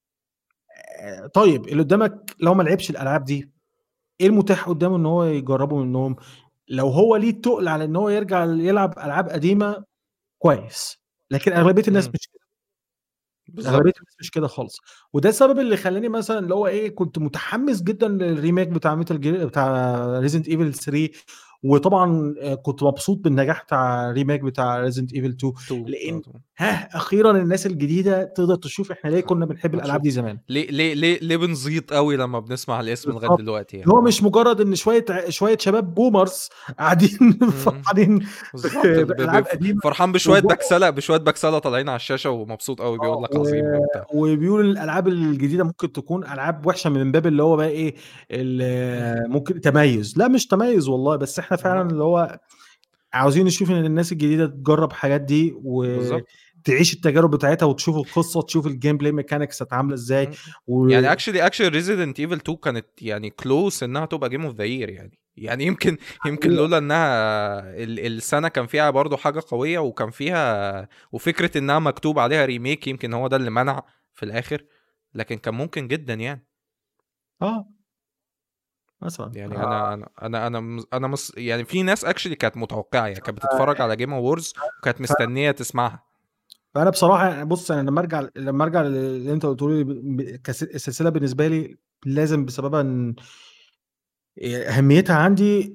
طيب اللي قدامك لو ما لعبش الالعاب دي ايه المتاح قدامه ان هو يجربه منهم؟ لو هو ليه تقل على ان هو يرجع يلعب العاب قديمه كويس، لكن اغلبيه الناس امم. مش كده. اغلبيه بالظبط. الناس مش كده خالص. وده السبب اللي خلاني مثلا اللي هو ايه كنت متحمس جدا للريميك بتاع ميتال جير بتاع ريزنت ايفل 3. وطبعا كنت مبسوط بالنجاح بتاع الريميك بتاع ريزنت ايفل 2، 2 لان طبعا. اخيرا الناس الجديده تقدر تشوف احنا ليه كنا بنحب الالعاب هتشوف دي زمان. ليه بنزيط قوي لما بنسمع الاسم لغايه بالظبط. دلوقتي هو يعني مش مجرد ان شويه شباب بومرز قاعدين امم. فرحانين بالظبط بالعاب قديمه فرحان بشويه بكسله طالعين على الشاشه ومبسوط قوي بيقول لك عظيم وبتاع. وبيقول الالعاب الجديده ممكن تكون العاب وحشه من باب اللي هو بقى ايه ممكن تميز. لا مش تميز والله، بس احنا فعلا لا. اللي هو عاوزين نشوف ان الناس الجديده تجرب حاجات دي بالظبط. وتعيش التجارب بتاعتها وتشوف القصه، تشوف الجيم بلاي ميكانكس عامله ازاي. يعني اكشلي ريزيدنت ايفل 2 كانت يعني كلوس انها تبقى جيم اوف ذا يير يعني يمكن لولا انها السنه كان فيها برضو حاجه قويه، وكان فيها وفكره انها مكتوب عليها ريميك، يمكن هو ده اللي منع في الاخر. لكن كان ممكن جدا يعني. اه مثلا يعني يعني في ناس اكشلي كانت متوقعه، يعني كانت بتتفرج على جيم اووردز وكانت مستنيه تسمعها. فانا بصراحه يعني بص انا لما ارجع اللي انت قلته لي السلسله بالنسبه لي لازم بسببها ان اهميتها عندي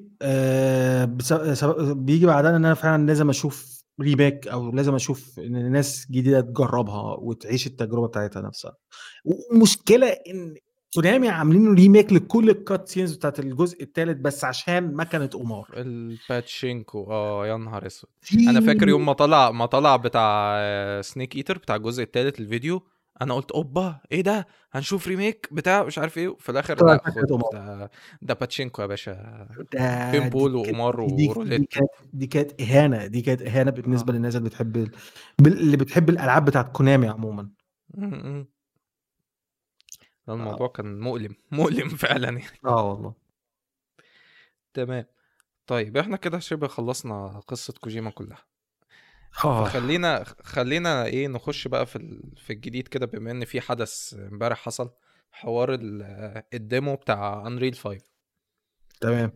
بيجي بعدها ان انا فعلا لازم اشوف ريميك او لازم اشوف ان ناس جديده تجربها وتعيش التجربه بتاعتها نفسها. ومشكله ان كونامي عاملين ريميك لكل الكات سينز بتاعت الجزء الثالث بس عشان مكنه قمار. الباتشينكو يا نهار اسود. انا فاكر في يوم ما طلع بتاع سنيك ايتر بتاع الجزء الثالث الفيديو، انا قلت اوبا ايه ده، هنشوف ريميك بتاع مش عارف ايه، في الاخر طلعت لا مكنه خد قمار. ده باتشينكو يا باشا. ده بيمبول وقمار دي وروليتا. كانت دي كانت اهانه بالنسبه اه. للناس اللي بتحب اللي بتحب الالعاب بتاعت كونامي عموما. م- م. الموضوع اه كان مؤلم فعلا يعني. والله. تمام. طيب احنا كده شبه خلصنا قصة كوجيما كلها. فخلينا ايه نخش بقى في الجديد كده، بما ان في حدث امبارح حصل، حوار الديمو بتاع انريل 5. تمام.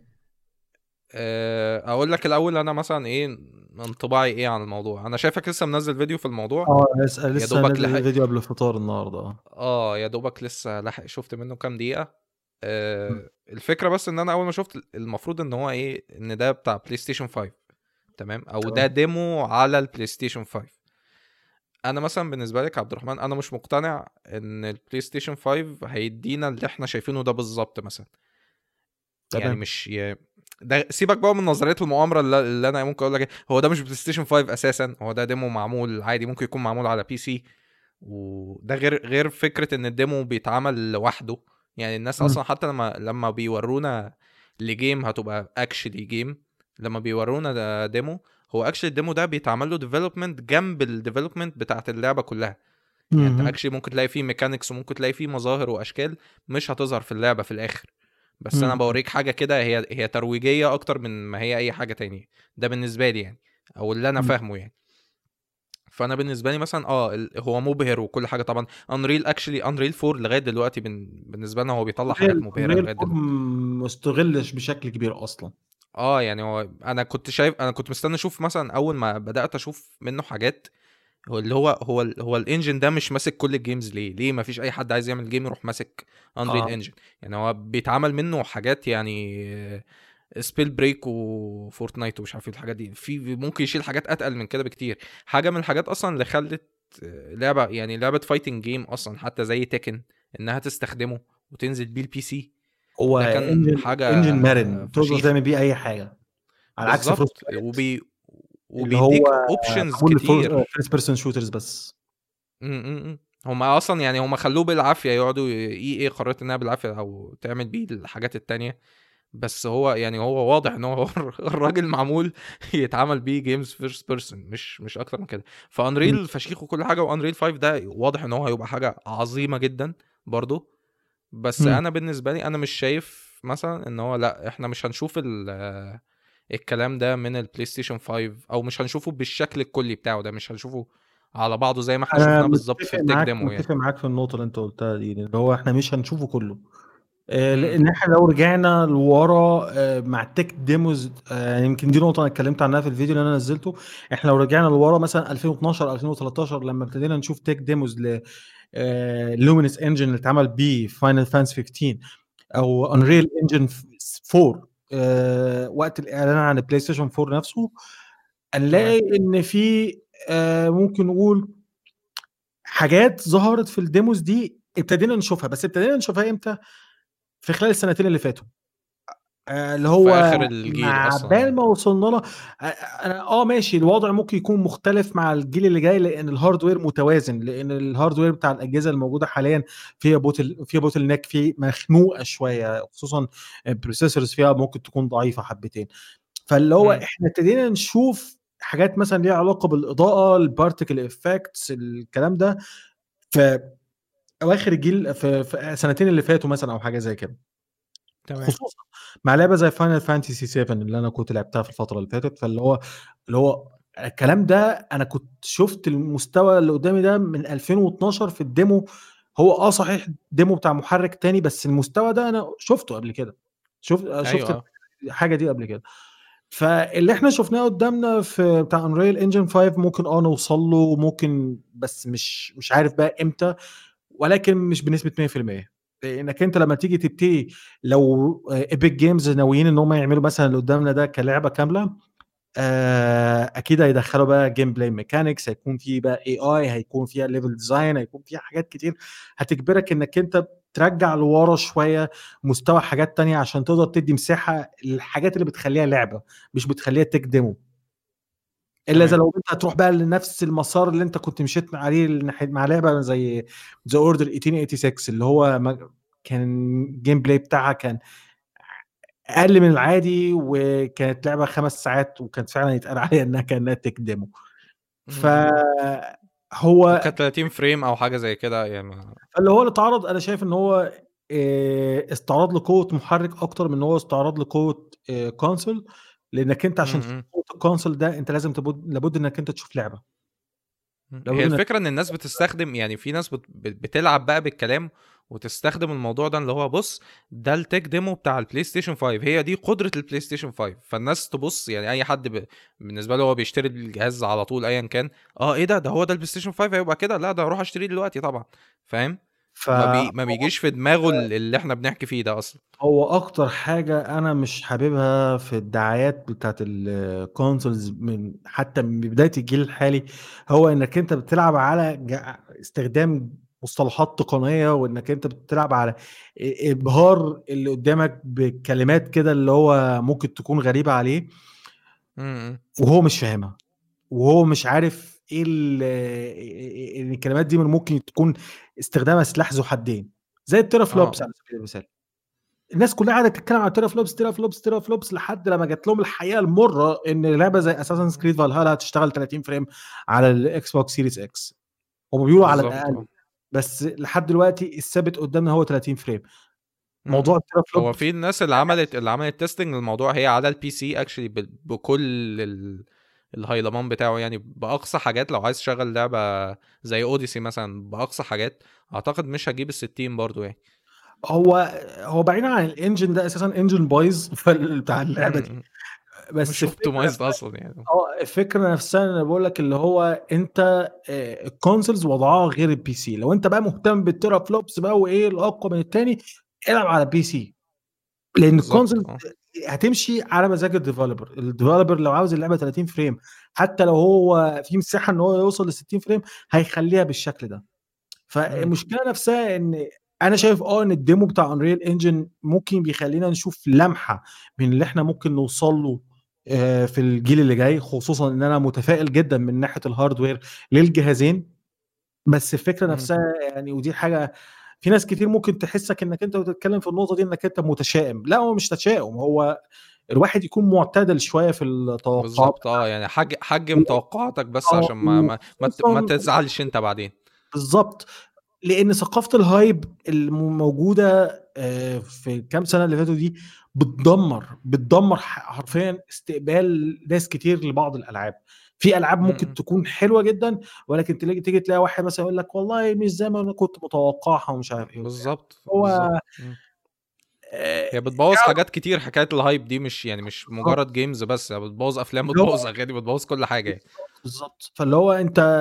اقول لك الاول انا مثلا ايه انطباعي ايه عن الموضوع. انا شايفك لسه منزل فيديو في الموضوع، يا لسه دوبك نازل لحق. الفيديو قبل الفطار النهارده. يا دوبك لسه لحق شفت منه كام دقيقة. الفكرة بس ان انا اول ما شفت المفروض ان هو ايه، ان ده بتاع بلاي ستيشن 5، تمام، او ده تمام. ديمو على البلاي ستيشن 5. انا مثلا بالنسبة لك عبد الرحمن، انا مش مقتنع ان البلاي ستيشن 5 هيدينا اللي احنا شايفينه ده بالظبط مثلا. يعني تمام. مش ده سيبك بقى من نظريه المؤامره اللي انا ممكن اقول لك هو ده مش بلاي ستيشن 5 اساسا، هو ده ديمو معمول عادي، ممكن يكون معمول على بي سي. وده غير فكره ان الديمو بيتعمل لوحده. يعني الناس مم. اصلا حتى لما بيورونا لجيم هتبقى اكشلي جيم، لما بيورونا ده ديمو، هو اكشلي الديمو ده بيتعمل له ديفلوبمنت جنب الديفلوبمنت بتاعت اللعبه كلها. يعني انت مم. اكشلي ممكن تلاقي فيه ميكانيكس، وممكن تلاقي فيه مظاهر واشكال مش هتظهر في اللعبه في الاخر، بس انا مم. بوريك حاجه كده هي ترويجيه اكتر من ما هي اي حاجه تانية. ده بالنسبه لي يعني، او اللي انا مم. فاهمه يعني. فانا بالنسبه لي مثلا هو مبهر وكل حاجه طبعا. انريل 4 لغايه دلوقتي بالنسبه لنا هو بيطلع حاجات مبهره ريل لغايه فورم دلوقتي. ما استغلش بشكل كبير اصلا. يعني هو انا كنت مستني اشوف مثلا اول ما بدات اشوف منه حاجات، هو اللي هو الانجن ده مش ماسك كل الجيمز. ليه ما فيش اي حد عايز يعمل جيم يروح ماسك انريل اه. انجن؟ يعني هو بيتعمل منه حاجات يعني سبيل بريك وفورتنايت ومش عارف ايه الحاجات دي، في ممكن يشيل حاجات اتقل من كده بكتير. حاجه من الحاجات اصلا اللي خلت لعبه، يعني لعبه فايتنج جيم اصلا حتى زي تيكن، انها تستخدمه وتنزل بيه البي سي. هو ده كان حاجه انجن مرن تقدر فشيخه. تعمل بيه اي حاجه، على عكس فروست بالظبط. بايت اللي هو وبيديك اوبشنز معمول كتير. للفيرست بيرسون شوترز بس. هم اصلا يعني هم خلوه بالعافيه، يقعدوا ايه قررت انها بالعافيه او تعمل بيه الحاجات التانية. بس هو يعني هو واضح ان هو الراجل معمول يتعمل بيه جيمز فيرست بيرسون، مش اكتر من كده. مم. فانريل فشيخ وكل حاجه، وانريل 5 ده واضح ان هو هيبقى حاجه عظيمه جدا برضو. بس مم. انا بالنسبه لي انا مش شايف مثلا ان هو، لا احنا مش هنشوف الكلام ده من البلاي ستيشن 5، او مش هنشوفه بالشكل الكلي بتاعه ده، مش هنشوفه على بعضه زي ما احنا انا شفناه بالظبط في متفق التك معاك ديمو يعني. متفق معاك في النقطه اللي انت قلتها دي، اللي هو احنا مش هنشوفه كله. امم لان احنا لو رجعنا لورا مع التك ديموز، يمكن دي نقطه انا اتكلمت عنها في الفيديو اللي انا نزلته. احنا لو رجعنا لورا مثلا 2012 2013 لما ابتدينا نشوف تك ديموز ل لومينس انجن اللي اتعمل بيه فاينل فانس 15 او امم انريل انجن 4، وقت الاعلان عن البلاي ستيشن 4 نفسه، تمام. هنلاقي ان في ممكن نقول حاجات ظهرت في الديموز دي ابتدينا نشوفها. بس ابتدينا نشوفها امتى؟ في خلال السنتين اللي فاتوا، اللي في هو اخر الجيل مع اصلا بال يعني. ما وصلنا له. انا ماشي، الوضع ممكن يكون مختلف مع الجيل اللي جاي لان الهاردوير متوازن، لان الهاردوير بتاع الاجهزه الموجوده حاليا فيها بوتل نيك، في مخنوقه شويه، خصوصا البروسيسورز فيها ممكن تكون ضعيفه حبتين. فاللي هو امم احنا ابتدينا نشوف حاجات مثلا ليها علاقه بالاضاءه، البارتيكل افكتس، الكلام ده في اواخر الجيل، في سنتين اللي فاتوا مثلا او حاجه زي كده. تمام. خصوصا مع لعبه زي فاينل فانتسي 7 اللي انا كنت لعبتها في الفتره اللي فاتت. اللي هو الكلام ده انا كنت شفت المستوى اللي قدامي ده من 2012 في الديمو. هو صحيح ديمو بتاع محرك تاني، بس المستوى ده انا شفته قبل كده. شفت ايوه. الحاجه دي قبل كده. فاللي احنا شفناه قدامنا في بتاع انريل انجن 5 ممكن نوصل له، ممكن، بس مش عارف بقى امتى، ولكن مش بنسبه 100%. لانك انت لما تيجي تبتدي، لو ايبك جيمز ناويين ان هم يعملوا مثلا اللي قدامنا ده كلعبه كامله، اكيد هيدخلوا بقى جيم بلاي ميكانكس، هيكون في بقى اي هيكون فيها ليفل ديزاين، هيكون فيها حاجات كتير هتجبرك انك انت ترجع لورا شويه مستوى حاجات تانية عشان تقدر تدي مساحه للحاجات اللي بتخليها لعبه، مش بتخليها تك ديمو. الا اذا تمام. لو انت هتروح بقى لنفس المسار اللي انت كنت مشيت عليه مع لعبه زي ذا اوردر 1886 اللي هو كان الجيم بلاي بتاعها كان اقل من العادي، وكانت لعبه 5 ساعات، وكانت فعلا يتقال عليها انها كانها تك ديمو. امم فهو وكانت 30 فريم او حاجه زي كده يعني. اللي اتعرض، انا شايف ان هو استعراض لقوه محرك اكتر من ان هو استعراض لقوه كونسول. لانك انت عشان تشوف م- قوه الكونسول ده انت لازم لابد انك انت تشوف لعبه، هي لابد انك الفكرة ان الناس بتستخدم، يعني في ناس بتلعب بقى بالكلام وتستخدم الموضوع ده، اللي هو بص ده التك ديمو بتاع البلاي ستيشن 5، هي دي قدرة البلاي ستيشن 5، فالناس تبص يعني اي حد بالنسبة له هو بيشتري الجهاز على طول ايا كان، اه ايه ده هو ده البلاي ستيشن 5 هيبقى كده، لا ده هروح اشتريه دلوقتي طبعا، فاهم؟ فهو ما بيجيش في دماغه اللي احنا بنحكي فيه ده اصلا. اكتر حاجه انا مش حاببها في الدعايات بتاعت الكونسولز من حتى من بدايه الجيل الحالي، هو انك انت بتلعب على استخدام مصطلحات تقنيه، وانك انت بتلعب على ابهار اللي قدامك بكلمات كده اللي هو ممكن تكون غريبه عليه م- وهو مش فاهمها، وهو مش عارف ايه إن الكلمات دي من ممكن تكون استخدامها سلاح ذو حدين، زي التيرا فلوبس اه على سبيل المثال. الناس كلها قاعده تتكلم عن تيرا فلوبس تيرا فلوبس تيرا فلوبس لحد لما جات لهم الحقيقه المره ان لعبه زي اساسن كريد فالهالا هتشتغل 30 فريم على الاكس بوكس سيريس اكس، هم بيقولوا على بالظبط الاقل، اه. بس لحد دلوقتي الثابت قدامنا هو 30 فريم. موضوع م. التيرا هو فلوبس في الناس اللي عملت تيستنج للموضوع هي على البي سي اكشلي، بكل الهيلمان بتاعه، يعني باقصى حاجات لو عايز تشغل لعبه زي اوديسي مثلا باقصى حاجات، اعتقد مش هجيب ال60 برضو يعني. هو بعيدا عن الانجن ده اساسا انجن بايظ بتاع اللعبه دي، م. بس مش اوبتمايزد اصلا يعني. الفكره نفسها انا بقول لك اللي هو انت الكونسولز وضعها غير البي سي، لو انت بقى مهتم بالتيرا فلوبس بقى وايه الاقوى من التاني العب على بي سي، لان بالظبط الكونسول اه. هتمشي على مزاج الديفلوبر لو عاوز اللعبه 30 فريم حتى لو هو في مساحه ان هو يوصل ل 60 فريم هيخليها بالشكل ده. م. فالمشكله نفسها ان انا شايف ان الديمو بتاع انريل انجن ممكن بيخلينا نشوف لمحه من اللي احنا ممكن نوصل له في الجيل اللي جاي، خصوصا ان انا متفائل جدا من ناحيه الهاردوير للجهازين. بس الفكره م. نفسها يعني، ودي حاجه في ناس كتير ممكن تحسك انك انت بتتكلم في النقطه دي انك انت متشائم، لا هو مش تشاؤم، هو الواحد يكون معتدل شويه في التوقعات. بالظبط اه، يعني حجم توقعاتك بس عشان ما وخصوصا تزعلش انت بعدين. بالظبط، لان ثقافه الهايب الموجوده في الكام سنه اللي فاتوا دي بتدمر حرفيا استقبال ناس كتير لبعض الالعاب. في العاب ممكن م. تكون حلوه جدا ولكن تيجي تلاقي واحد مثلا يقول لك والله مش زي ما انا كنت متوقعها ومش عارف ايه وبتاع. بالظبط هو بالظبط. هي بتبوظ حاجات كتير، حكايه الهايب دي مش يعني مش بالظبط مجرد جيمز بس، هي بتبوظ افلام، اللي هو بتبوظ اغاني، بتبوظ كل حاجه يعني. بالظبط، فاللي هو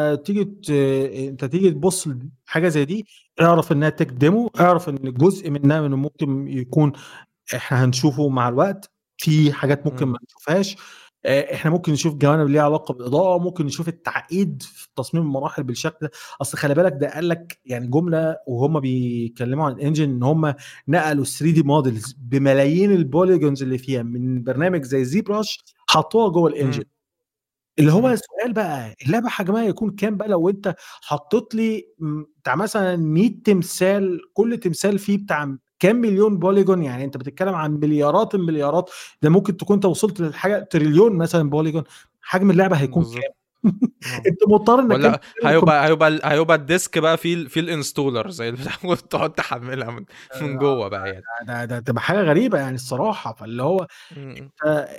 انت تيجي تبص لحاجه زي دي، اعرف انها تك ديمو، اعرف ان جزء منها من ممكن يكون احنا هنشوفه مع الوقت، في حاجات ممكن مم. ما نشوفهاش. احنا ممكن نشوف جوانب ليها علاقه بالاضاءه، ممكن نشوف التعقيد في تصميم المراحل بالشكل ده. اصل خلي بالك ده قال لك يعني جمله وهم بيتكلموا عن الانجن ان هم نقلوا 3 دي موديلز بملايين البوليجونز اللي فيها من برنامج زي زي براش حطوها جوه الانجن. مم. اللي هو مم. السؤال بقى اللعبه حجمها يكون كام بقى لو انت حطيت لي بتاع مثلا 100 تمثال، كل تمثال فيه بتاع كام مليون بوليجون، يعني انت بتتكلم عن مليارات المليارات، ده ممكن تكون انت وصلت للحاجه تريليون مثلا بوليجون، حجم اللعبه هيكون بالظبط كام؟ اه. انت مضطر انك انت ولا هيبقى الديسك بقى في الانستولر زي البتاع وتقعد تحملها من جوه بقى يعني. ده تبقى حاجه غريبه يعني الصراحه. فاللي هو مم.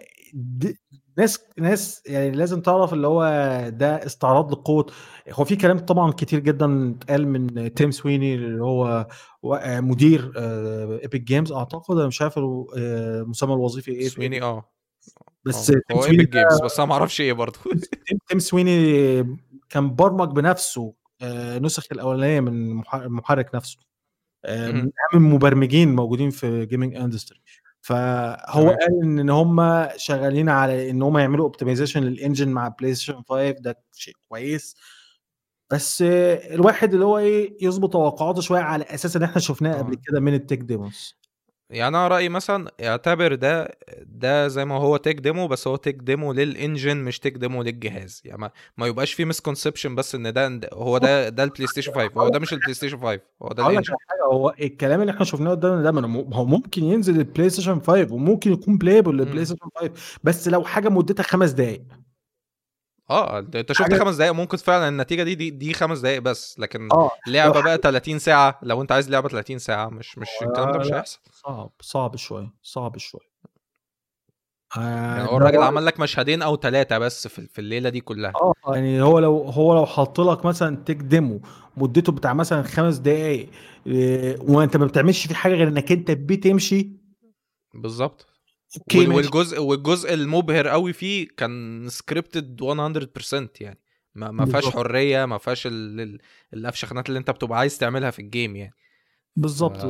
ناس يعني لازم تعرف اللي هو ده استعراض لقوة. هو في كلام طبعا كتير جدا اتقال من تيم سويني اللي هو مدير ايبك جيمز اعتقد، انا مش عارف المسمى الوظيفي ايه في سويني ايبك، اه. بس اه تيم هو سويني ايبك ده جيمز بس انا ما اعرفش ايه برضه. تيم سويني كان برمج بنفسه نسخ الاولانيه من المحرك نفسه، من مم. اهم المبرمجين موجودين في جيمنج اندستري. فهو تمام. قال ان هم شغالين على ان هم يعملوا اوبتمايزيشن للانجن مع بلاي ستيشن 5، ده شيء كويس. بس الواحد اللي هو ايه يظبط توقعاته شويه على اساس ان احنا شفناه قبل اه كده من التك ديموز. يعني انا رايي مثلا اعتبر ده زي ما هو تيك ديمو، بس هو تيك ديمو للانجن مش تيك ديمو للجهاز، يعني ما يبقاش فيه مسكونسبشن بس ان هو ده البلاي ستيشن 5، هو ده مش البلاي ستيشن 5، هو ده هقول لك الانجن. على حاجه، هو الكلام اللي احنا شفناه قدامنا ده هو ممكن ينزل البلاي ستيشن 5 وممكن يكون بلايبل للبلاي مم. ستيشن 5، بس لو حاجه مدتها 5 دقائق. اه انت شفت حاجه 5 دقايق ممكن فعلا النتيجه دي 5 دقايق بس، لكن اه لو لعبه بقى حاجه 30 ساعه، لو انت عايز لعبه 30 ساعه مش الكلام ده مش لا هيحصل. صعب شويه، صعب شويه. يعني هو ده الراجل عمل لك مشهدين او 3 بس في الليله دي كلها. يعني هو لو حط لك مثلا تيك ديمو مدته بتاع مثلا 5 دقايق، وانت ما بتعملش فيه حاجه غير انك انت بتمشي، بالظبط. اوكي ماشي. والجزء المبهر قوي فيه كان سكريبتد 100%، يعني ما فيهاش بالظبط حريه، ما فيهاش الافشخانات اللي انت بتبقى عايز تعملها في الجيم يعني. ف بالظبط.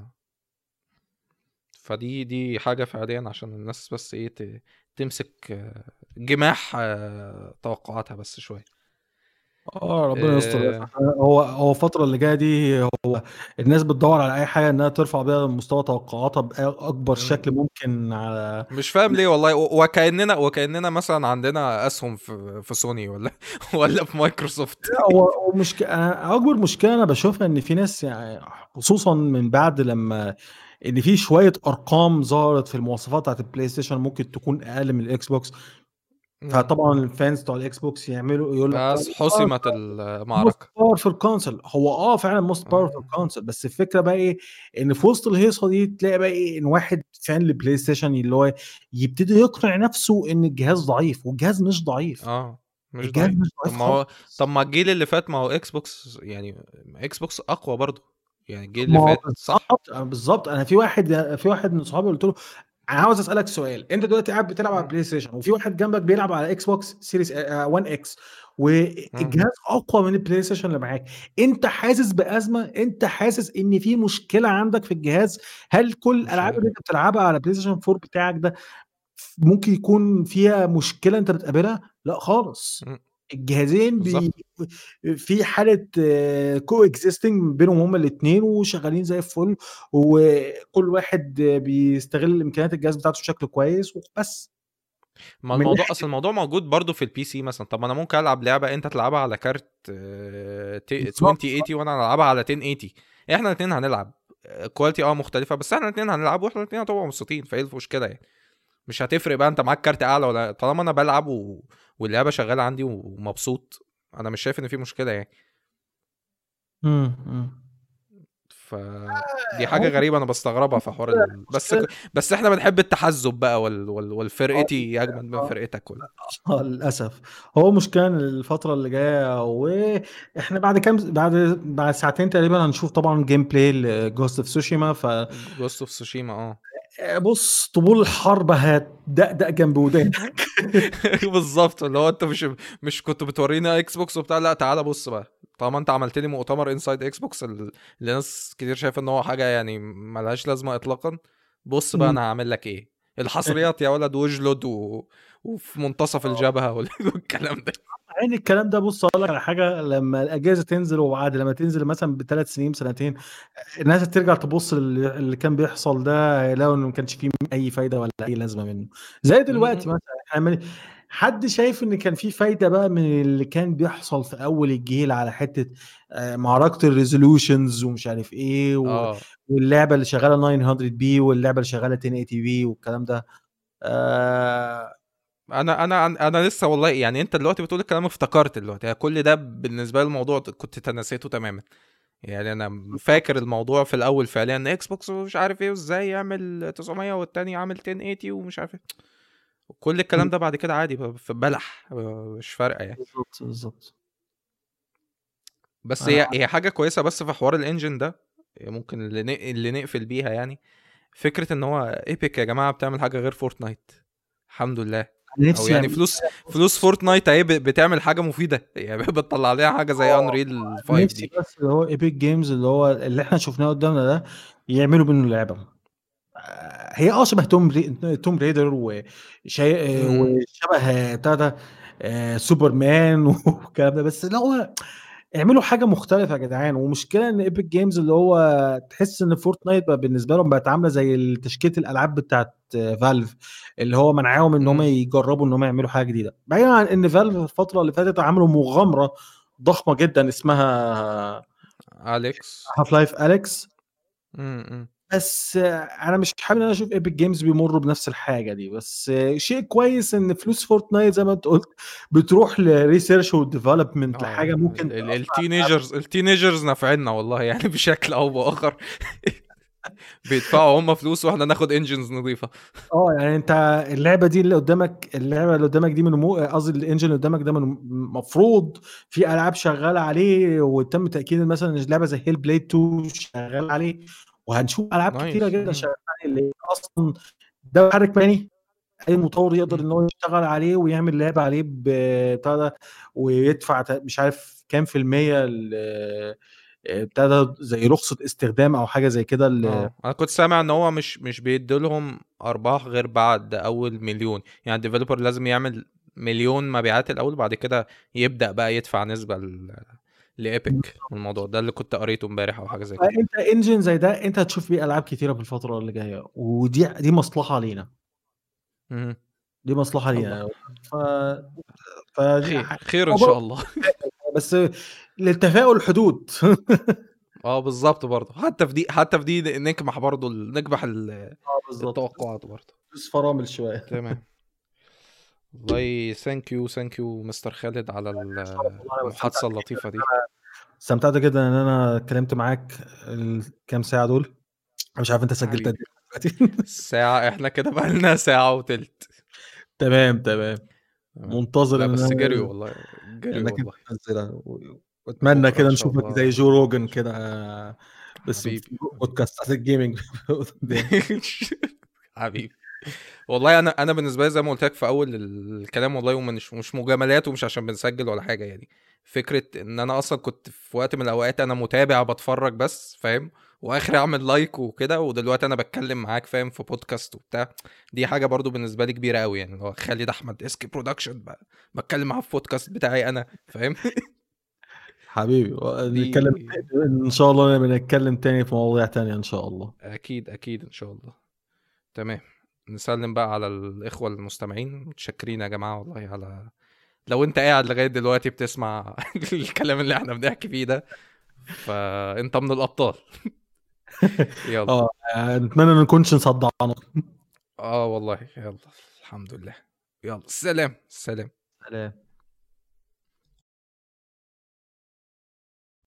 فدي حاجه فعليا عشان الناس بس ايه تمسك جماح توقعاتها بس شويه. ربنا يستر بس. آه، هو الفتره اللي جايه دي، هو الناس بتدور على اي حاجه انها ترفع بيها مستوى توقعاتها باكبر مم. شكل ممكن على. مش فاهم ليه والله، وكأننا مثلا عندنا اسهم في سوني ولا ولا في مايكروسوفت. هو مشكلة، اكبر مشكله انا بشوفها ان في ناس يعني، خصوصا من بعد لما ان في شويه ارقام ظهرت في المواصفات بتاعت البلاي ستيشن ممكن تكون اقل من الاكس بوكس. مم. فطبعا الفانز بتوع الاكس بوكس يقول لك بس حسمت موست المعركة. باورفul كونسول. هو فعلا موست باورفul كونسول، بس الفكره بقى ايه؟ ان في وسط الهيصه دي تلاقي بقى ايه؟ ان واحد فان لبلاي ستيشن اللي هو يبتدي يقنع نفسه ان الجهاز ضعيف، والجهاز مش ضعيف. اه مش الجهاز ضعيف. مش طب ضعيف ما هو خالص. طب ما الجيل اللي فات ما هو اكس بوكس، يعني اكس بوكس اقوى برضه، يعني الجيل اللي ما هو فات صح. بالظبط. انا في واحد من صحابي قلت له انا عاوز اسالك سؤال. انت دلوقتي قاعد بتلعب على مم. بلاي ستيشن، وفي واحد جنبك بيلعب على اكس بوكس سيريس 1 اكس، مم. والجهاز اقوى من البلاي ستيشن اللي معاك. انت حاسس بازمه؟ انت حاسس ان في مشكله عندك في الجهاز؟ هل كل مش الالعاب عارف. اللي انت بتلعبها على بلاي ستيشن 4 بتاعك ده ممكن يكون فيها مشكله انت بتقابلها؟ لا خالص. مم. الجهازين بالظبط. في حاله كو اكزيستنج بينهم هما الاثنين، وشغالين زي الفل، وكل واحد بيستغل الامكانيات الجهاز بتاعته بشكل كويس وبس. ما من الموضوع، ناحيه اصل الموضوع موجود برضه في البي سي مثلا. طب ما انا ممكن العب لعبه انت تلعبها على كارت بالظبط 2080 وانا العبها على 1080. احنا الاثنين هنلعب كواليتي مختلفه، بس احنا الاثنين هنلعب واحنا الاثنين هنبقى مبسوطين، فايه المشكله يعني؟ مش هتفرق بقى انت معاك كارت اعلى ولا، طالما انا بلعب واللعبه شغاله عندي ومبسوط، انا مش شايف ان في مشكله يعني. امم ف دي حاجه هو غريبه انا بستغربها في حوار المشكله بس احنا بنحب التحزب بقى اه والفرقتي اجمد من آه، فرقتك للاسف. هو مشكلة إن الفترة اللي جاية، واحنا بعد كام بعد ساعتين تقريبا هنشوف طبعا جيم بلاي لجوست اوف سوشيما. ف جوست اوف سوشيما بص، طبول الحرب هتدقدق جنب ودانك. بالظبط. اللي هو انت مش كنت بتورينا اكس بوكس وبتاع، لا تعالى بص بقى، طالما انت عملت لي مؤتمر انسايد اكس بوكس اللي ناس كتير شايفه ان هو حاجه يعني ملهاش لازمه اطلاقا، بص بقى انا هعمل لك ايه. الحصريات يا ولد، وجلد وفي منتصف الجبهه والكلام ده. عين الكلام ده. بص اقول لك على حاجه، لما الاجازه تنزل، وبعد لما تنزل مثلا ب3 سنين سنتين، الناس هترجع تبص اللي كان بيحصل ده، هيلاقوا انه ما كانش فيه اي فايده ولا اي لازمه منه. زي م- دلوقتي مثلا حد شايف ان كان في فايده بقى من اللي كان بيحصل في اول الجيل على حته معركه الريزولوشنز ومش عارف ايه اه واللعبه اللي شغاله 900 بي واللعبه اللي شغاله 1080 بي والكلام ده. آه، انا لسه والله، يعني انت دلوقتي بتقول الكلام افتكرت دلوقتي كل ده بالنسبه لي الموضوع كنت تنسيته تماما. يعني انا فاكر الموضوع في الاول فعليا ان اكس بوكس مش عارف ايه، وازاي يعمل 900 والتاني عامل 1080 ومش عارف ايه، كل الكلام ده بعد كده عادي في بلح، مش فارقه يعني. بالظبط بالظبط. بس انا هي حاجه كويسه بس في حوار الانجن ده، ممكن اللي نقفل بيها يعني، فكره ان هو ايبك يا جماعه بتعمل حاجه غير فورتنايت. الحمد لله. او نفسي يعني يعمل. فلوس فورتنايت اهي بتعمل حاجه مفيده يعني، بتطلع لنا حاجه زي انريل 5 نفسي دي. بس اللي هو ايبك جيمز اللي هو اللي احنا شفناه قدامنا ده يعملوا منه لعبه. هي شبه توم ريدر م- وشبه بتاع ده سوبرمان والكلام ده. بس لا، هو اعملوا حاجه مختلفه يا جدعان. ومشكله ان ايبك جيمز اللي هو تحس ان فورتنايت بقى بالنسبه لهم بقت عامله زي تشكيله الالعاب بتاعت فالف، اللي هو منعاهم ان هم م- يجربوا ان هم يعملوا حاجه جديده. بعيدا عن ان فالف الفتره اللي فاتت عملوا مغامره ضخمه جدا اسمها اليكس. هاف لايف اليكس. م- بس انا مش حابب ان انا اشوف ايبك جيمز بيمروا بنفس الحاجه دي. بس شيء كويس ان فلوس فورتنايت زي ما انت قلت بتروح لريسيرش وديفلوبمنت لحاجه ممكن تاثر على العالم. التينيجرز نافعيننا والله يعني بشكل او باخر. بيدفعوا هم فلوس واحنا ناخد انجنز نظيفه. يعني انت اللعبه دي اللي قدامك، اللعبه اللي قدامك دي من قصدي الانجن اللي قدامك ده من المفروض في العاب شغاله عليه، وتم تاكيد مثلا لعبه زي هيل بليد 2 شغال عليه، وهنشوف العاب كتيره نايس. جدا شغاله عليه، اللي اصلا ده محرك ماني اي مطور يقدر ان هو يشتغل عليه ويعمل لعبه عليه بتاع ده، ويدفع مش عارف كام في المية بتاع ده زي رخصه استخدام او حاجه زي كده انا كنت سامع ان هو مش بيديلهم ارباح غير بعد اول مليون، يعني الديفلوبر لازم يعمل مليون مبيعات الاول، بعد كده يبدا بقى يدفع نسبه لايبك من الموضوع ده، اللي كنت قريته امبارح او حاجه زي كده. فانت انجن زي ده انت هتشوف فيه العاب كتيره في الفتره اللي جايه، ودي مصلحه لينا، مهم. دي مصلحه الله، لينا. ف فدي خير خير ان موضوع شاء الله. بس للتفاؤل حدود. بالظبط، برضه حتى في دي نكبح برضه نكبح بالظبط، التوقعات برضه. بس فرامل شويه. تمام. والله ثانك يو مستر خالد على والله انا المحادثه اللطيفه دي. استمتعت جدا ان انا اتكلمت معاك الكام ساعه دول. أنا مش عارف انت سجلت قد حبيبي، ايه دلوقتي. ساعه احنا كده بقى لنا ساعه وتلت. تمام تمام. منتظر لا ان بس جري انا والله، جري انك انت والله. تنزلها واتمنى بكره كده ان شاء نشوفك زي الله. جو روجن كده، بس في حبيبي حبيبي. بودكاست الجيمنج قدام. حبيبي. والله انا بالنسبه لي زي ما قلت لك في اول الكلام، والله ومش مجاملات ومش عشان بنسجل ولا حاجه، يعني فكره ان انا اصلا كنت في وقت من الاوقات انا متابع بتفرج بس، فاهم، واخري اعمل لايك وكده، ودلوقتي انا بتكلم معاك فاهم في بودكاست وبتاع. دي حاجه برضو بالنسبه لي كبيره قوي، يعني هو خالد احمد اسكي برودكشن بتكلم معاه في بودكاست بتاعي انا، فاهم. حبيبي دي نتكلم ان شاء الله، بنتكلم تاني في مواضيع تانية ان شاء الله. اكيد ان شاء الله. تمام. نسلم بقى على الإخوة المستمعين، متشكرين يا جماعة والله على، لو انت قاعد لغاية دلوقتي بتسمع الكلام اللي احنا بنحكي فيه ده، فانت من الأبطال. يلا. نتمنى ما نكونش نصدعنا. والله يلا. الحمد لله. يلا سلام. سلام.